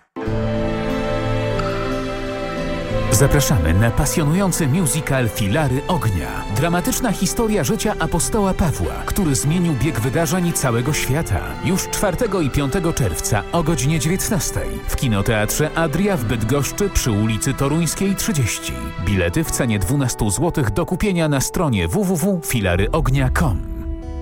Zapraszamy na pasjonujący musical Filary Ognia. Dramatyczna historia życia apostoła Pawła, który zmienił bieg wydarzeń całego świata. Już czwartego i piątego czerwca o godzinie dziewiętnastej w kinoteatrze Adria w Bydgoszczy przy ulicy Toruńskiej trzydzieści. Bilety w cenie dwanaście złotych do kupienia na stronie w w w kropka filary ognia kropka com.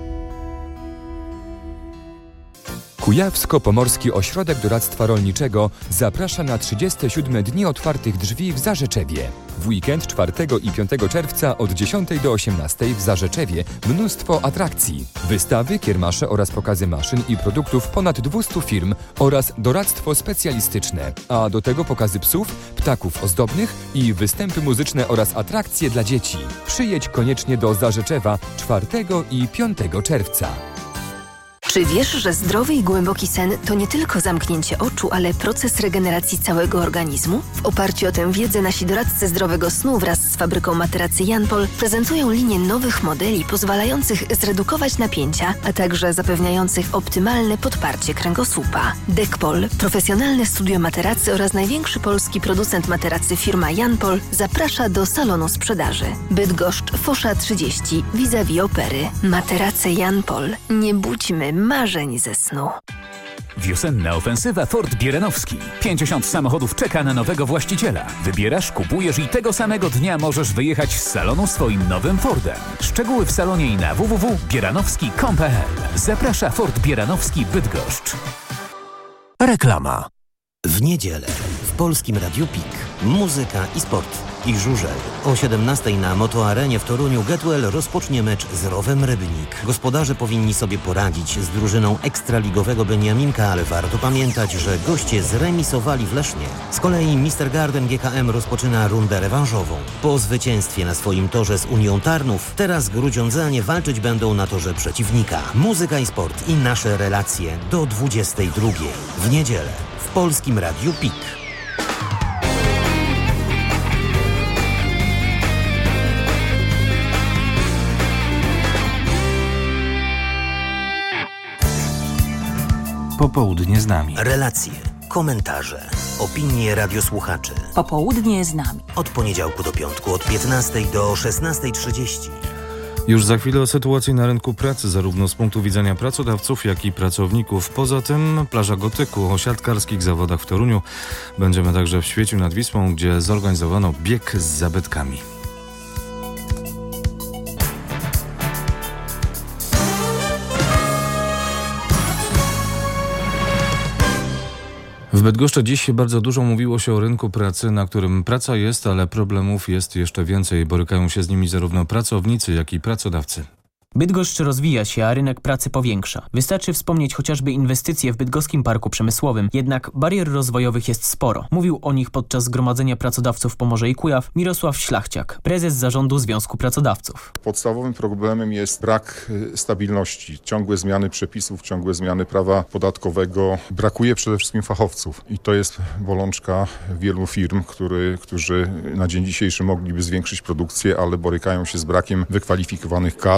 Kujawsko-Pomorski Ośrodek Doradztwa Rolniczego zaprasza na trzydzieste siódme Dni Otwartych Drzwi w Zarzeczewie. W weekend czwartego i piątego czerwca od dziesiątej do osiemnastej w Zarzeczewie mnóstwo atrakcji. Wystawy, kiermasze oraz pokazy maszyn i produktów ponad dwieście firm oraz doradztwo specjalistyczne. A do tego pokazy psów, ptaków ozdobnych i występy muzyczne oraz atrakcje dla dzieci. Przyjedź koniecznie do Zarzeczewa czwartego i piątego czerwca. Czy wiesz, że zdrowy i głęboki sen to nie tylko zamknięcie oczu, ale proces regeneracji całego organizmu? W oparciu o tę wiedzę nasi doradcy zdrowego snu wraz z fabryką materacy Janpol prezentują linię nowych modeli pozwalających zredukować napięcia, a także zapewniających optymalne podparcie kręgosłupa. Dekpol, profesjonalne studio materacy oraz największy polski producent materacy firma Janpol zaprasza do salonu sprzedaży. Bydgoszcz, Fosza trzydzieści, vis-a-vis Opery. Materace Janpol. Nie budźmy marzeń ze snu. Wiosenna ofensywa Ford Bieranowski. pięćdziesiąt samochodów czeka na nowego właściciela. Wybierasz, kupujesz i tego samego dnia możesz wyjechać z salonu swoim nowym Fordem. Szczegóły w salonie i na w w w kropka bieranowski kropka com kropka p l. Zaprasza Ford Bieranowski Bydgoszcz. Reklama. W niedzielę w Polskim Radiu Pik muzyka i sport i żużel. O siedemnastej na Motoarenie w Toruniu Getwell rozpocznie mecz z Rowem Rybnik. Gospodarze powinni sobie poradzić z drużyną ekstraligowego Beniaminka, ale warto pamiętać, że goście zremisowali w Lesznie. Z kolei Mister Garden G K M rozpoczyna rundę rewanżową. Po zwycięstwie na swoim torze z Unią Tarnów, teraz grudziądzanie walczyć będą na torze przeciwnika. Muzyka i sport i nasze relacje do dwudziestej drugiej. W niedzielę w Polskim Radiu Pik. Popołudnie z nami. Relacje, komentarze, opinie radiosłuchaczy. Popołudnie z nami. Od poniedziałku do piątku, od piętnastej do szesnastej trzydzieści. Już za chwilę o sytuacji na rynku pracy, zarówno z punktu widzenia pracodawców, jak i pracowników. Poza tym plaża Gotyku o siatkarskich zawodach w Toruniu. Będziemy także w Świeciu nad Wisłą, gdzie zorganizowano bieg z zabytkami. W Bydgoszczy dziś bardzo dużo mówiło się o rynku pracy, na którym praca jest, ale problemów jest jeszcze więcej. Borykają się z nimi zarówno pracownicy, jak i pracodawcy. Bydgoszcz rozwija się, a rynek pracy powiększa. Wystarczy wspomnieć chociażby inwestycje w Bydgoskim Parku Przemysłowym, jednak barier rozwojowych jest sporo. Mówił o nich podczas zgromadzenia pracodawców Pomorze i Kujaw Mirosław Szlachciak, prezes zarządu Związku Pracodawców. Podstawowym problemem jest brak stabilności, ciągłe zmiany przepisów, ciągłe zmiany prawa podatkowego. Brakuje przede wszystkim fachowców i to jest bolączka wielu firm, który, którzy na dzień dzisiejszy mogliby zwiększyć produkcję, ale borykają się z brakiem wykwalifikowanych kadr i tu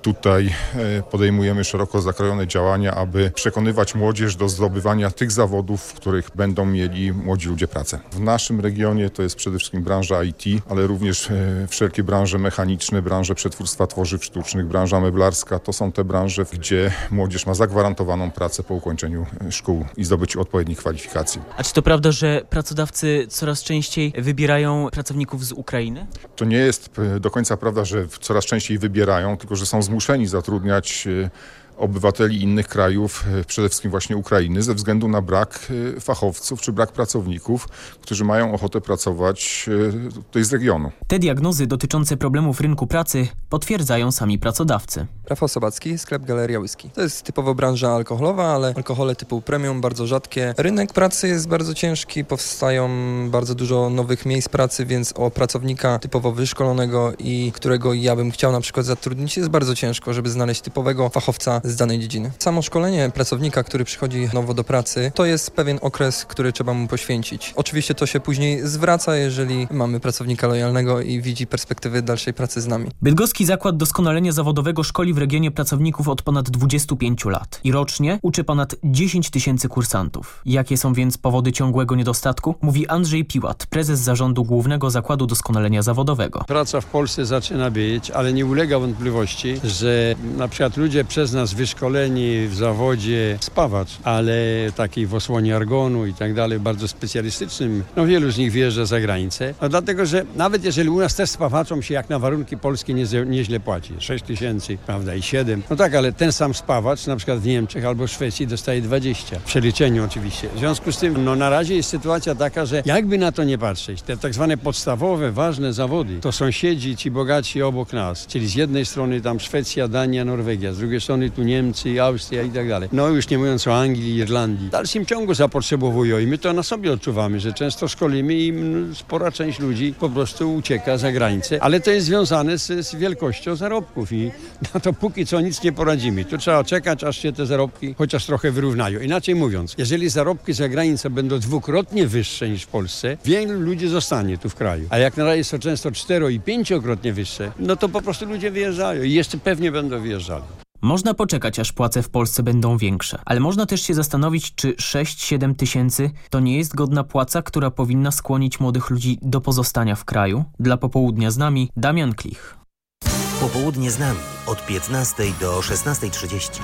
tutaj podejmujemy szeroko zakrojone działania, aby przekonywać młodzież do zdobywania tych zawodów, w których będą mieli młodzi ludzie pracę. W naszym regionie to jest przede wszystkim branża I T, ale również wszelkie branże mechaniczne, branże przetwórstwa tworzyw sztucznych, branża meblarska. To są te branże, gdzie młodzież ma zagwarantowaną pracę po ukończeniu szkół i zdobyciu odpowiednich kwalifikacji. A czy to prawda, że pracodawcy coraz częściej wybierają pracowników z Ukrainy? To nie jest do końca prawda, że coraz częściej wybierają, tylko że są zmuszeni zatrudniać obywateli innych krajów, przede wszystkim właśnie Ukrainy, ze względu na brak fachowców czy brak pracowników, którzy mają ochotę pracować tutaj z regionu. Te diagnozy dotyczące problemów rynku pracy potwierdzają sami pracodawcy. Rafał Sobacki, sklep Galeria Whisky. To jest typowo branża alkoholowa, ale alkohole typu premium bardzo rzadkie. Rynek pracy jest bardzo ciężki, powstają bardzo dużo nowych miejsc pracy, więc o pracownika typowo wyszkolonego i którego ja bym chciał na przykład zatrudnić, jest bardzo ciężko, żeby znaleźć typowego fachowca z danej dziedziny. Samo szkolenie pracownika, który przychodzi nowo do pracy, to jest pewien okres, który trzeba mu poświęcić. Oczywiście to się później zwraca, jeżeli mamy pracownika lojalnego i widzi perspektywy dalszej pracy z nami. Bydgoski Zakład Doskonalenia Zawodowego szkoli w regionie pracowników od ponad dwudziestu pięciu lat i rocznie uczy ponad dziesięć tysięcy kursantów. Jakie są więc powody ciągłego niedostatku? Mówi Andrzej Piłat, prezes Zarządu Głównego Zakładu Doskonalenia Zawodowego. Praca w Polsce zaczyna być, ale nie ulega wątpliwości, że na przykład ludzie przez nas wyszkoleni w zawodzie spawacz, ale taki w osłonie argonu i tak dalej, bardzo specjalistycznym, no wielu z nich wyjeżdża za granicę. No dlatego, że nawet jeżeli u nas też spawaczom się jak na warunki polskie nie, nieźle płaci, sześć tysięcy, prawda, i siedem, no tak, ale ten sam spawacz na przykład w Niemczech albo w Szwecji dostaje dwadzieścia, w przeliczeniu oczywiście. W związku z tym, no na razie jest sytuacja taka, że jakby na to nie patrzeć, te tak zwane podstawowe, ważne zawody, to sąsiedzi, ci bogaci obok nas, czyli z jednej strony tam Szwecja, Dania, Norwegia, z drugiej strony tu Niemcy, Austria i tak dalej. No już nie mówiąc o Anglii, Irlandii. W dalszym ciągu zapotrzebowują i my to na sobie odczuwamy, że często szkolimy i spora część ludzi po prostu ucieka za granicę, ale to jest związane z, z wielkością zarobków i na to póki co nic nie poradzimy. Tu trzeba czekać, aż się te zarobki chociaż trochę wyrównają. Inaczej mówiąc, jeżeli zarobki za granicą będą dwukrotnie wyższe niż w Polsce, wielu ludzi zostanie tu w kraju. A jak na razie są często cztero- i pięciokrotnie wyższe, no to po prostu ludzie wyjeżdżają i jeszcze pewnie będą wyjeżdżali. Można poczekać, aż płace w Polsce będą większe, ale można też się zastanowić, czy sześć siedem tysięcy to nie jest godna płaca, która powinna skłonić młodych ludzi do pozostania w kraju. Dla Popołudnia z nami Damian Klich. Popołudnie z nami od piętnastej do szesnastej trzydzieści.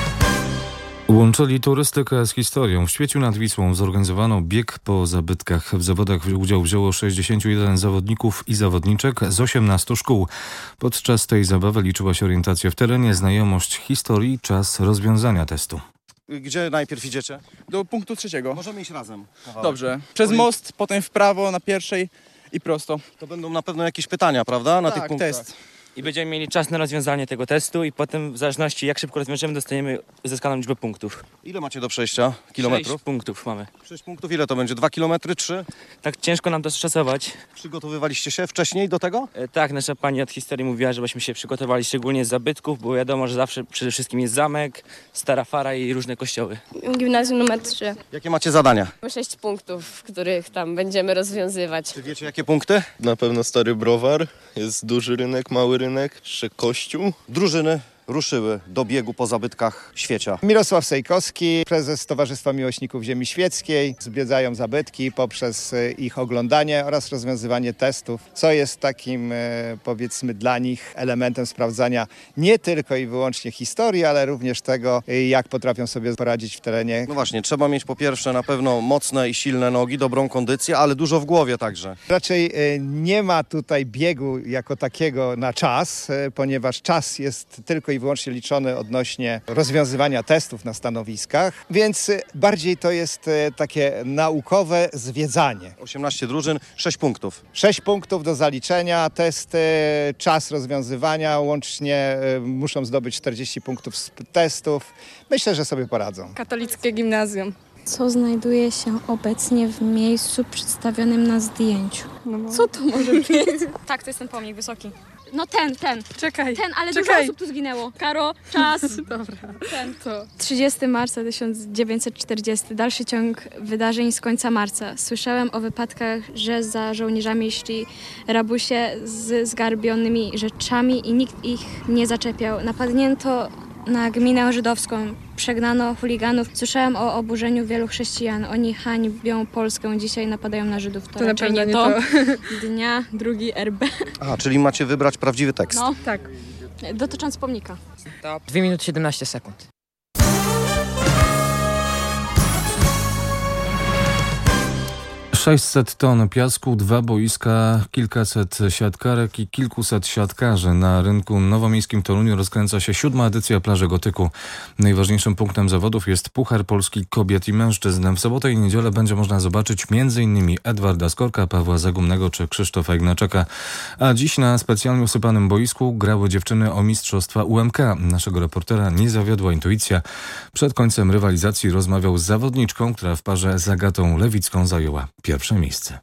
Łączyli turystykę z historią. W Świeciu nad Wisłą zorganizowano bieg po zabytkach. W zawodach udział wzięło sześćdziesięciu jeden zawodników i zawodniczek z osiemnastu szkół. Podczas tej zabawy liczyła się orientacja w terenie, znajomość historii, czas rozwiązania testu. Gdzie najpierw idziecie? Do punktu trzeciego. Możemy iść razem. Kawałek. Dobrze. Przez most, potem w prawo, na pierwszej i prosto. To będą na pewno jakieś pytania, prawda? Na tak, tych punktach. test. I będziemy mieli czas na rozwiązanie tego testu i potem w zależności jak szybko rozwiążemy, dostaniemy uzyskaną liczbę punktów. Ile macie do przejścia? Kilometrów? Sześć punktów mamy. Sześć punktów, ile to będzie? Dwa kilometry, trzy? Tak ciężko nam to szacować. Przygotowywaliście się wcześniej do tego? E, tak, nasza pani od historii mówiła, żebyśmy się przygotowali szczególnie z zabytków, bo wiadomo, że zawsze przede wszystkim jest zamek, stara fara i różne kościoły. Gimnazjum numer trzy. Jakie macie zadania? Sześć punktów, których tam będziemy rozwiązywać. Czy wiecie jakie punkty? Na pewno Stary Browar, jest duży rynek, mały rynek, jeszcze Kościół. Drużyny ruszyły do biegu po zabytkach świecia. Mirosław Sejkowski, prezes Towarzystwa Miłośników Ziemi Świeckiej. Zwiedzają zabytki poprzez ich oglądanie oraz rozwiązywanie testów, co jest takim, powiedzmy, dla nich elementem sprawdzania nie tylko i wyłącznie historii, ale również tego, jak potrafią sobie poradzić w terenie. No właśnie, trzeba mieć po pierwsze na pewno mocne i silne nogi, dobrą kondycję, ale dużo w głowie także. Raczej nie ma tutaj biegu jako takiego na czas, ponieważ czas jest tylko i wyłącznie liczony odnośnie rozwiązywania testów na stanowiskach, więc bardziej to jest takie naukowe zwiedzanie. osiemnaście drużyn, sześć punktów. sześć punktów do zaliczenia, testy, czas rozwiązywania, łącznie muszą zdobyć czterdzieści punktów z testów. Myślę, że sobie poradzą. Katolickie gimnazjum. Co znajduje się obecnie w miejscu przedstawionym na zdjęciu? No bo... Co to może być? Tak, to jest ten pomnik wysoki. No ten, ten. Czekaj. Ten, ale Czekaj. dużo osób tu zginęło. Karo, czas. Dobra. Ten. To. trzydziestego marca tysiąc dziewięćset czterdziestego. Dalszy ciąg wydarzeń z końca marca. Słyszałem o wypadkach, że za żołnierzami szli rabusie z zgarbionymi rzeczami i nikt ich nie zaczepiał. Napadnięto na gminę żydowską. Przegnano chuliganów. Słyszałem o oburzeniu wielu chrześcijan. Oni hańbią Polskę. Dzisiaj napadają na Żydów. To, To raczej na nie pewno to. nie Dnia, drugi R B. A, czyli macie wybrać prawdziwy tekst. No, tak. Dotycząc pomnika. dwie minuty siedemnaście sekund. sześćset ton piasku, dwa boiska, kilkaset siatkarek i kilkuset siatkarzy. Na rynku nowomiejskim Toruniu rozkręca się siódma edycja Plaży Gotyku. Najważniejszym punktem zawodów jest Puchar Polski Kobiet i Mężczyzn. W sobotę i niedzielę będzie można zobaczyć m.in. Edwarda Skorka, Pawła Zagumnego czy Krzysztofa Ignaczeka. A dziś na specjalnie usypanym boisku grały dziewczyny o mistrzostwa U M K. Naszego reportera nie zawiodła intuicja. Przed końcem rywalizacji rozmawiał z zawodniczką, która w parze z Agatą Lewicką zajęła pierwsze miejsce.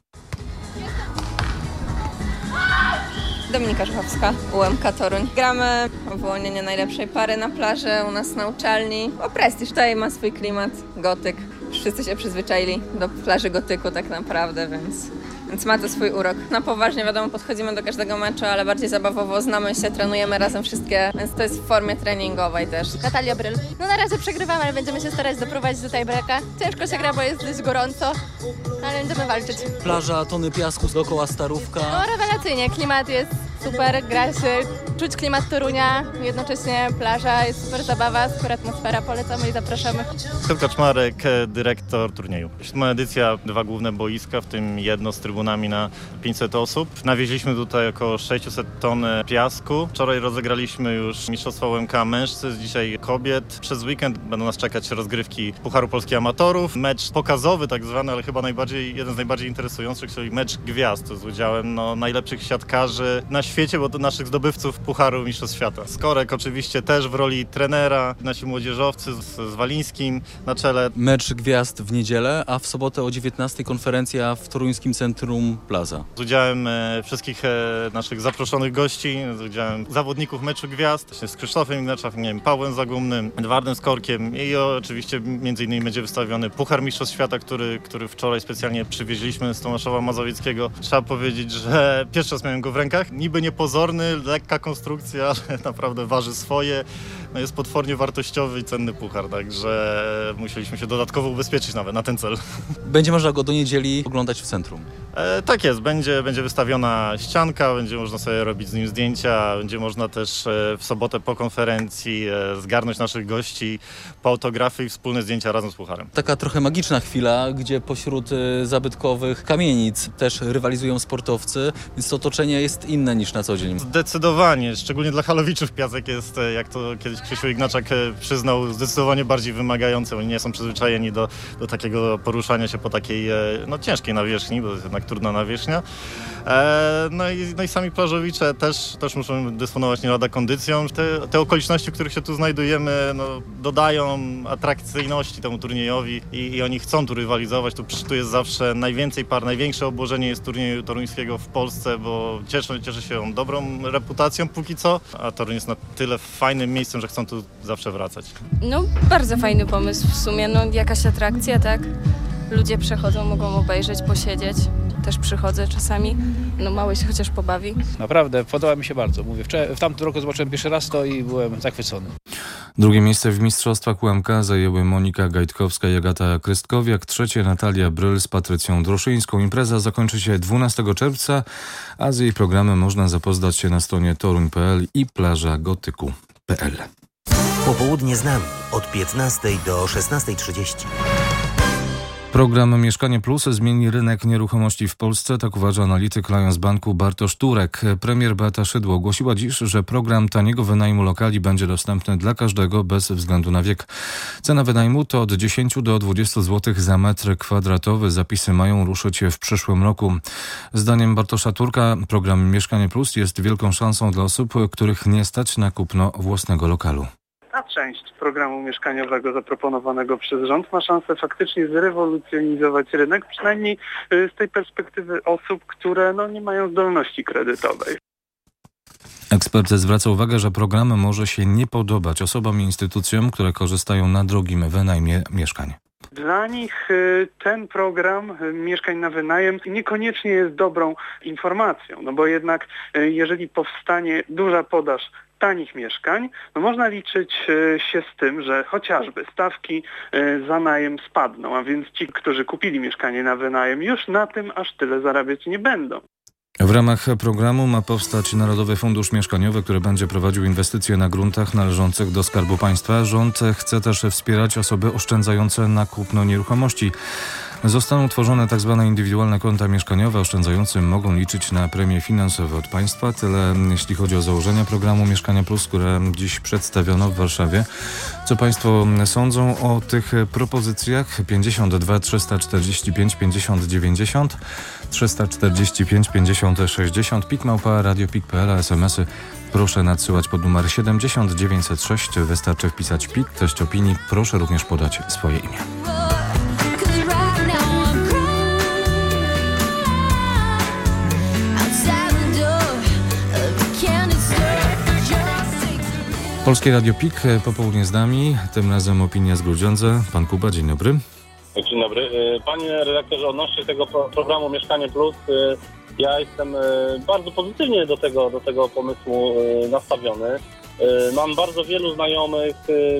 Dominika Żuchowska, U M K Toruń. Gramy o wyłonienie najlepszej pary na plaży u nas na uczelni. O prestiż, tutaj ma swój klimat, gotyk. Wszyscy się przyzwyczaili do plaży gotyku tak naprawdę, więc, więc ma to swój urok. Na poważnie wiadomo, podchodzimy do każdego meczu, ale bardziej zabawowo, znamy się, trenujemy razem wszystkie, więc to jest w formie treningowej też. Natalia Bryl. No na razie przegrywamy, ale będziemy się starać doprowadzić do tiebreaka. Ciężko się gra, bo jest dość gorąco, ale będziemy walczyć. Plaża, tony piasku, dookoła Starówka. No rewelacyjnie, klimat jest super, gra się, czuć klimat Torunia, jednocześnie plaża, jest super zabawa, super atmosfera, polecamy i zapraszamy. Piotr Kaczmarek, dyrektor turnieju. Siódma edycja, dwa główne boiska, w tym jedno z trybunami na pięćset osób. Nawieźliśmy tutaj około sześćset ton piasku. Wczoraj rozegraliśmy już Mistrzostwa U M K Mężczyzn, dzisiaj kobiet. Przez weekend będą nas czekać rozgrywki Pucharu Polski Amatorów. Mecz pokazowy tak zwany, ale chyba najbardziej, jeden z najbardziej interesujących, czyli mecz gwiazd z udziałem no, najlepszych siatkarzy na świecie, bo to naszych zdobywców Pucharu Mistrzostw Świata. Skorek oczywiście też w roli trenera, nasi młodzieżowcy z, z Walińskim na czele. Mecz gwiazd w niedzielę, a w sobotę o dziewiętnastej konferencja w toruńskim centrum Plaza. Z udziałem e, wszystkich e, naszych zaproszonych gości, z udziałem zawodników meczu gwiazd, właśnie z Krzysztofem Ignaczem, Pawłem Zagumnym, Edwardem Skorkiem i oczywiście między innymi będzie wystawiony Puchar Mistrzostw Świata, który, który wczoraj specjalnie przywieźliśmy z Tomaszowa Mazowieckiego. Trzeba powiedzieć, że pierwszy raz miałem go w rękach. Niby niepozorny, lekka konstrukcja, ale naprawdę waży swoje. No jest potwornie wartościowy i cenny puchar, także musieliśmy się dodatkowo ubezpieczyć nawet na ten cel. Będzie można go do niedzieli oglądać w centrum. E, tak jest, będzie, będzie wystawiona ścianka, będzie można sobie robić z nim zdjęcia, będzie można też e, w sobotę po konferencji e, zgarnąć naszych gości po autografy i wspólne zdjęcia razem z pucharem. Taka trochę magiczna chwila, gdzie pośród y, zabytkowych kamienic też rywalizują sportowcy, więc to otoczenie jest inne niż na co dzień. Zdecydowanie, szczególnie dla halowiczów piasek jest, jak to kiedyś Krzysiu Ignaczak przyznał, zdecydowanie bardziej wymagający. Oni nie są przyzwyczajeni do, do takiego poruszania się po takiej no, ciężkiej nawierzchni, bo to jest jednak trudna nawierzchnia. E, no, i, no i sami plażowicze też, też muszą dysponować nie lada kondycją. Te, te okoliczności, w których się tu znajdujemy, no, dodają atrakcyjności temu turniejowi i, i oni chcą tu rywalizować. Tu, tu jest zawsze najwięcej par, największe obłożenie jest turnieju toruńskiego w Polsce, bo cieszy, cieszy się on dobrą reputacją póki co, a Toruń jest na tyle fajnym miejscem, że chcą tu zawsze wracać. No, bardzo fajny pomysł w sumie, no jakaś atrakcja, tak? Ludzie przechodzą, mogą obejrzeć, posiedzieć. Też przychodzę czasami, no mały się chociaż pobawi. Naprawdę, podoba mi się bardzo. Mówię, w tamtym roku zobaczyłem pierwszy raz to i byłem zachwycony. Drugie miejsce w mistrzostwach U M K zajęły Monika Gajtkowska i Agata Krystkowiak, trzecie Natalia Bryl z Patrycją Druszyńską. Impreza zakończy się dwunastego czerwca, a z jej programem można zapoznać się na stronie toruń kropka p l i plaża gotyku kropka p l. Popołudnie z nami od piętnastej do szesnastej trzydzieści. Program Mieszkanie Plus zmieni rynek nieruchomości w Polsce, tak uważa analityk Lions Banku Bartosz Turek. Premier Beata Szydło ogłosiła dziś, że program taniego wynajmu lokali będzie dostępny dla każdego bez względu na wiek. Cena wynajmu to od dziesięć do dwudziestu złotych za metr kwadratowy. Zapisy mają ruszyć w przyszłym roku. Zdaniem Bartosza Turka program Mieszkanie Plus jest wielką szansą dla osób, których nie stać na kupno własnego lokalu. Ta część programu mieszkaniowego zaproponowanego przez rząd ma szansę faktycznie zrewolucjonizować rynek, przynajmniej z tej perspektywy osób, które no, nie mają zdolności kredytowej. Ekspert zwraca uwagę, że program może się nie podobać osobom i instytucjom, które korzystają na drogim wynajmie mieszkań. Dla nich ten program mieszkań na wynajem niekoniecznie jest dobrą informacją, no bo jednak jeżeli powstanie duża podaż tanich mieszkań, no można liczyć się z tym, że chociażby stawki za najem spadną, a więc ci, którzy kupili mieszkanie na wynajem, już na tym aż tyle zarabiać nie będą. W ramach programu ma powstać Narodowy Fundusz Mieszkaniowy, który będzie prowadził inwestycje na gruntach należących do Skarbu Państwa. Rząd chce też wspierać osoby oszczędzające na kupno nieruchomości. Zostaną tworzone tzw. indywidualne konta mieszkaniowe. Oszczędzający mogą liczyć na premie finansowe od państwa. Tyle jeśli chodzi o założenia programu Mieszkania Plus, które dziś przedstawiono w Warszawie. Co państwo sądzą o tych propozycjach? pięćdziesiąt dwa trzysta czterdzieści pięć pięćdziesiąt dziewięćdziesiąt, trzysta czterdzieści pięć pięćdziesiąt sześćdziesiąt, pik małpa radiopik kropka p l, a smsy proszę nadsyłać pod numer siedemdziesiąt dziewięćset sześć. Wystarczy wpisać pik, treść opinii. Proszę również podać swoje imię. Polskie Radio Pik, popołudnie z nami, tym razem opinia z Grudziądza. Pan Kuba, dzień dobry. Dzień dobry. Panie redaktorze, odnośnie tego programu Mieszkanie Plus, ja jestem bardzo pozytywnie do tego, do tego pomysłu nastawiony. Mam bardzo wielu znajomych,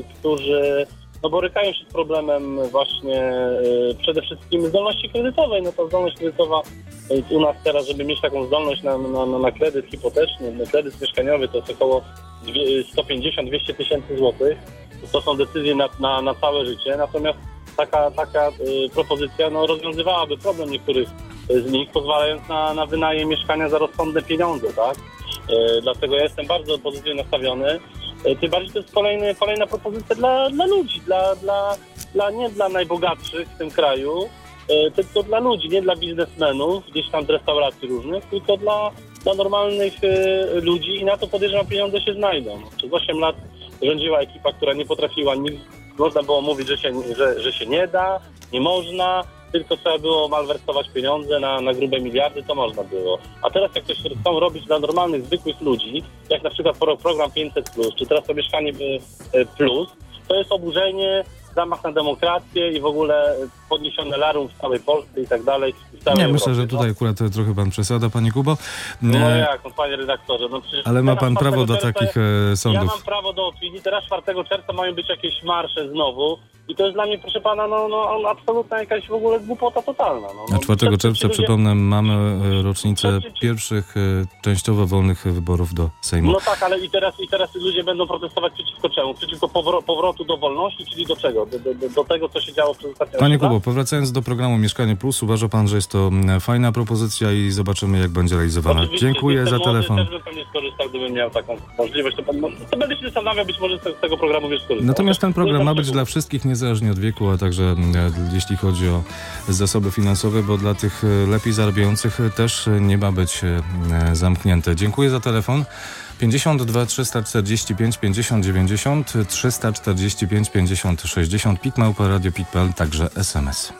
którzy no, borykają się z problemem właśnie przede wszystkim zdolności kredytowej. No ta zdolność kredytowa u nas teraz, żeby mieć taką zdolność na, na, na kredyt hipoteczny, na kredyt mieszkaniowy, to jest około sto pięćdziesiąt do dwieście tysięcy złotych. To są decyzje na, na, na całe życie. Natomiast taka, taka y, propozycja no, rozwiązywałaby problem niektórych z nich, pozwalając na, na wynajem mieszkania za rozsądne pieniądze, tak? Y, dlatego ja jestem bardzo pozytywnie nastawiony. Y, tym bardziej to jest kolejny, kolejna propozycja dla, dla ludzi, dla, dla, dla, nie dla najbogatszych w tym kraju, y, tylko dla ludzi, nie dla biznesmenów, gdzieś tam z restauracji różnych, tylko dla, dla normalnych y, ludzi i na to podejrzewam pieniądze się znajdą. Przez osiem lat rządziła ekipa, która nie potrafiła nic. Można było mówić, że się, że, że się nie da, nie można, tylko trzeba było malwersować pieniądze na, na grube miliardy, to można było. A teraz jak ktoś chcą robić dla normalnych, zwykłych ludzi, jak na przykład program pięćset plus, czy teraz to Mieszkanie Plus, to jest oburzenie, zamach na demokrację i w ogóle podniesione larum w całej Polsce i tak dalej. Nie, myślę, że tutaj akurat trochę pan przesada, panie Kubo. No jak, no, panie redaktorze. No ale ma pan prawo do takich e, sądów. Ja mam prawo do opinii. Teraz czwartego czerwca mają być jakieś marsze znowu. I to jest dla mnie, proszę pana, no, no absolutna jakaś w ogóle głupota totalna. No, no, a czwartego czerwca, przypomnę, mamy rocznicę pierwszych e, częściowo wolnych wyborów do Sejmu. No tak, ale i teraz, i teraz ludzie będą protestować przeciwko czemu? Przeciwko powro- powrotu do wolności, czyli do czego? Do, do, do tego, co się działo przez ostatnie Panie Kubo, powracając do programu Mieszkanie Plus, uważa pan, że jest to fajna propozycja i zobaczymy, jak będzie realizowana. Oczywiście, dziękuję za telefon. Też bym pewnie skorzystał, gdybym miał taką możliwość. To, pan, to będę się zastanawiał, być może z tego, z tego programu wiesz skorzystał. Natomiast ten program ma być dla wszystkich, niezależnie od wieku, a także e, jeśli chodzi o zasoby finansowe, bo dla tych lepiej zarabiających też nie ma być e, zamknięte. Dziękuję za telefon. pięćdziesiąt dwa trzysta czterdzieści pięć pięćdziesiąt dziewięćdziesiąt, trzysta czterdzieści pięć pięćdziesiąt sześćdziesiąt, pik małpa radiopik kropka p l, także es em es.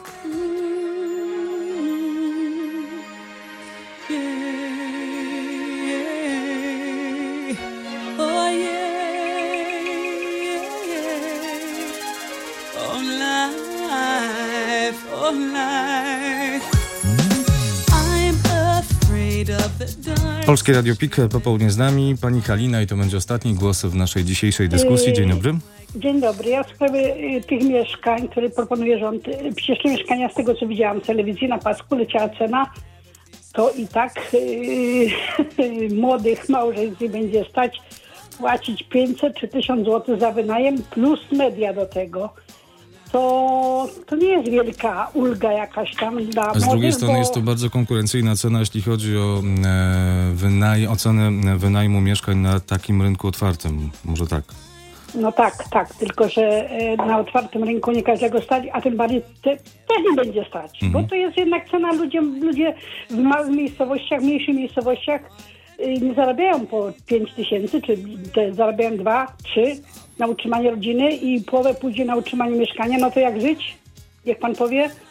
Polskie Radio Pik, popołudnie z nami. Pani Halina i to będzie ostatni głos w naszej dzisiejszej dyskusji. Dzień dobry. Dzień dobry. Ja w sprawie tych mieszkań, które proponuje rząd, przecież te mieszkania, z tego co widziałam w telewizji, na pasku leciała cena, to i tak yy, młodych małżeństw nie będzie stać płacić pięćset czy tysiąc złotych za wynajem plus media do tego. To, to nie jest wielka ulga jakaś tam dla młodych. Z drugiej strony bo... jest to bardzo konkurencyjna cena, jeśli chodzi o e, wynaj- ocenę wynajmu mieszkań na takim rynku otwartym. Może tak? No tak, tak. Tylko że e, na otwartym rynku nie każdego stać, a tym bardziej te, też nie będzie stać. Mhm. Bo to jest jednak cena, ludzie, ludzie w małych miejscowościach, mniejszych miejscowościach y, nie zarabiają po pięć tysięcy, czy te zarabiają dwa, trzy na utrzymanie rodziny i połowę pójdzie na utrzymanie mieszkania. No to jak żyć? Jak pan powie?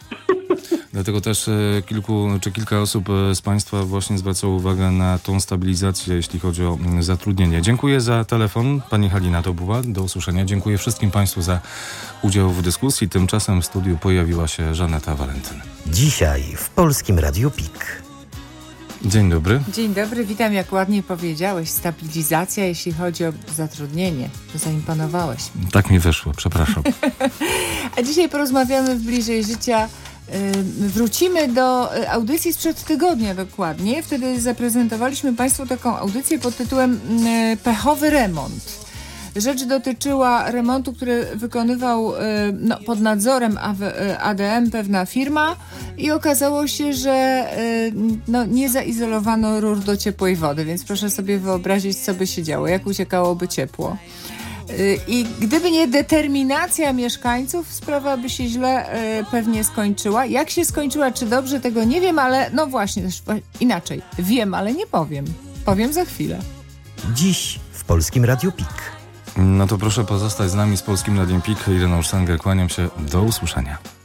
Dlatego też e, kilku czy kilka osób e, z Państwa właśnie zwracało uwagę na tą stabilizację, jeśli chodzi o m, zatrudnienie. Dziękuję za telefon. Pani Halina to była. Do usłyszenia. Dziękuję wszystkim Państwu za udział w dyskusji. Tymczasem w studiu pojawiła się Żaneta Walentyn. Dzisiaj w Polskim Radiu Pik. Dzień dobry. Dzień dobry, witam. Jak ładnie powiedziałeś, stabilizacja, jeśli chodzi o zatrudnienie. Zaimponowałeś. Tak mi wyszło, przepraszam. A dzisiaj porozmawiamy w Bliżej Życia. Wrócimy do audycji sprzed tygodnia dokładnie. Wtedy zaprezentowaliśmy Państwu taką audycję pod tytułem Pechowy remont. Rzecz dotyczyła remontu, który wykonywał no, pod nadzorem A D M pewna firma i okazało się, że no, nie zaizolowano rur do ciepłej wody, więc proszę sobie wyobrazić, co by się działo, jak uciekałoby ciepło. I gdyby nie determinacja mieszkańców, sprawa by się źle e, pewnie skończyła. Jak się skończyła, czy dobrze, tego nie wiem, ale no właśnie, inaczej. Wiem, ale nie powiem. Powiem za chwilę. Dziś w Polskim Radiu Pik. No to proszę pozostać z nami z Polskim Radiem Pik. Irena Ursanger, kłaniam się. Do usłyszenia.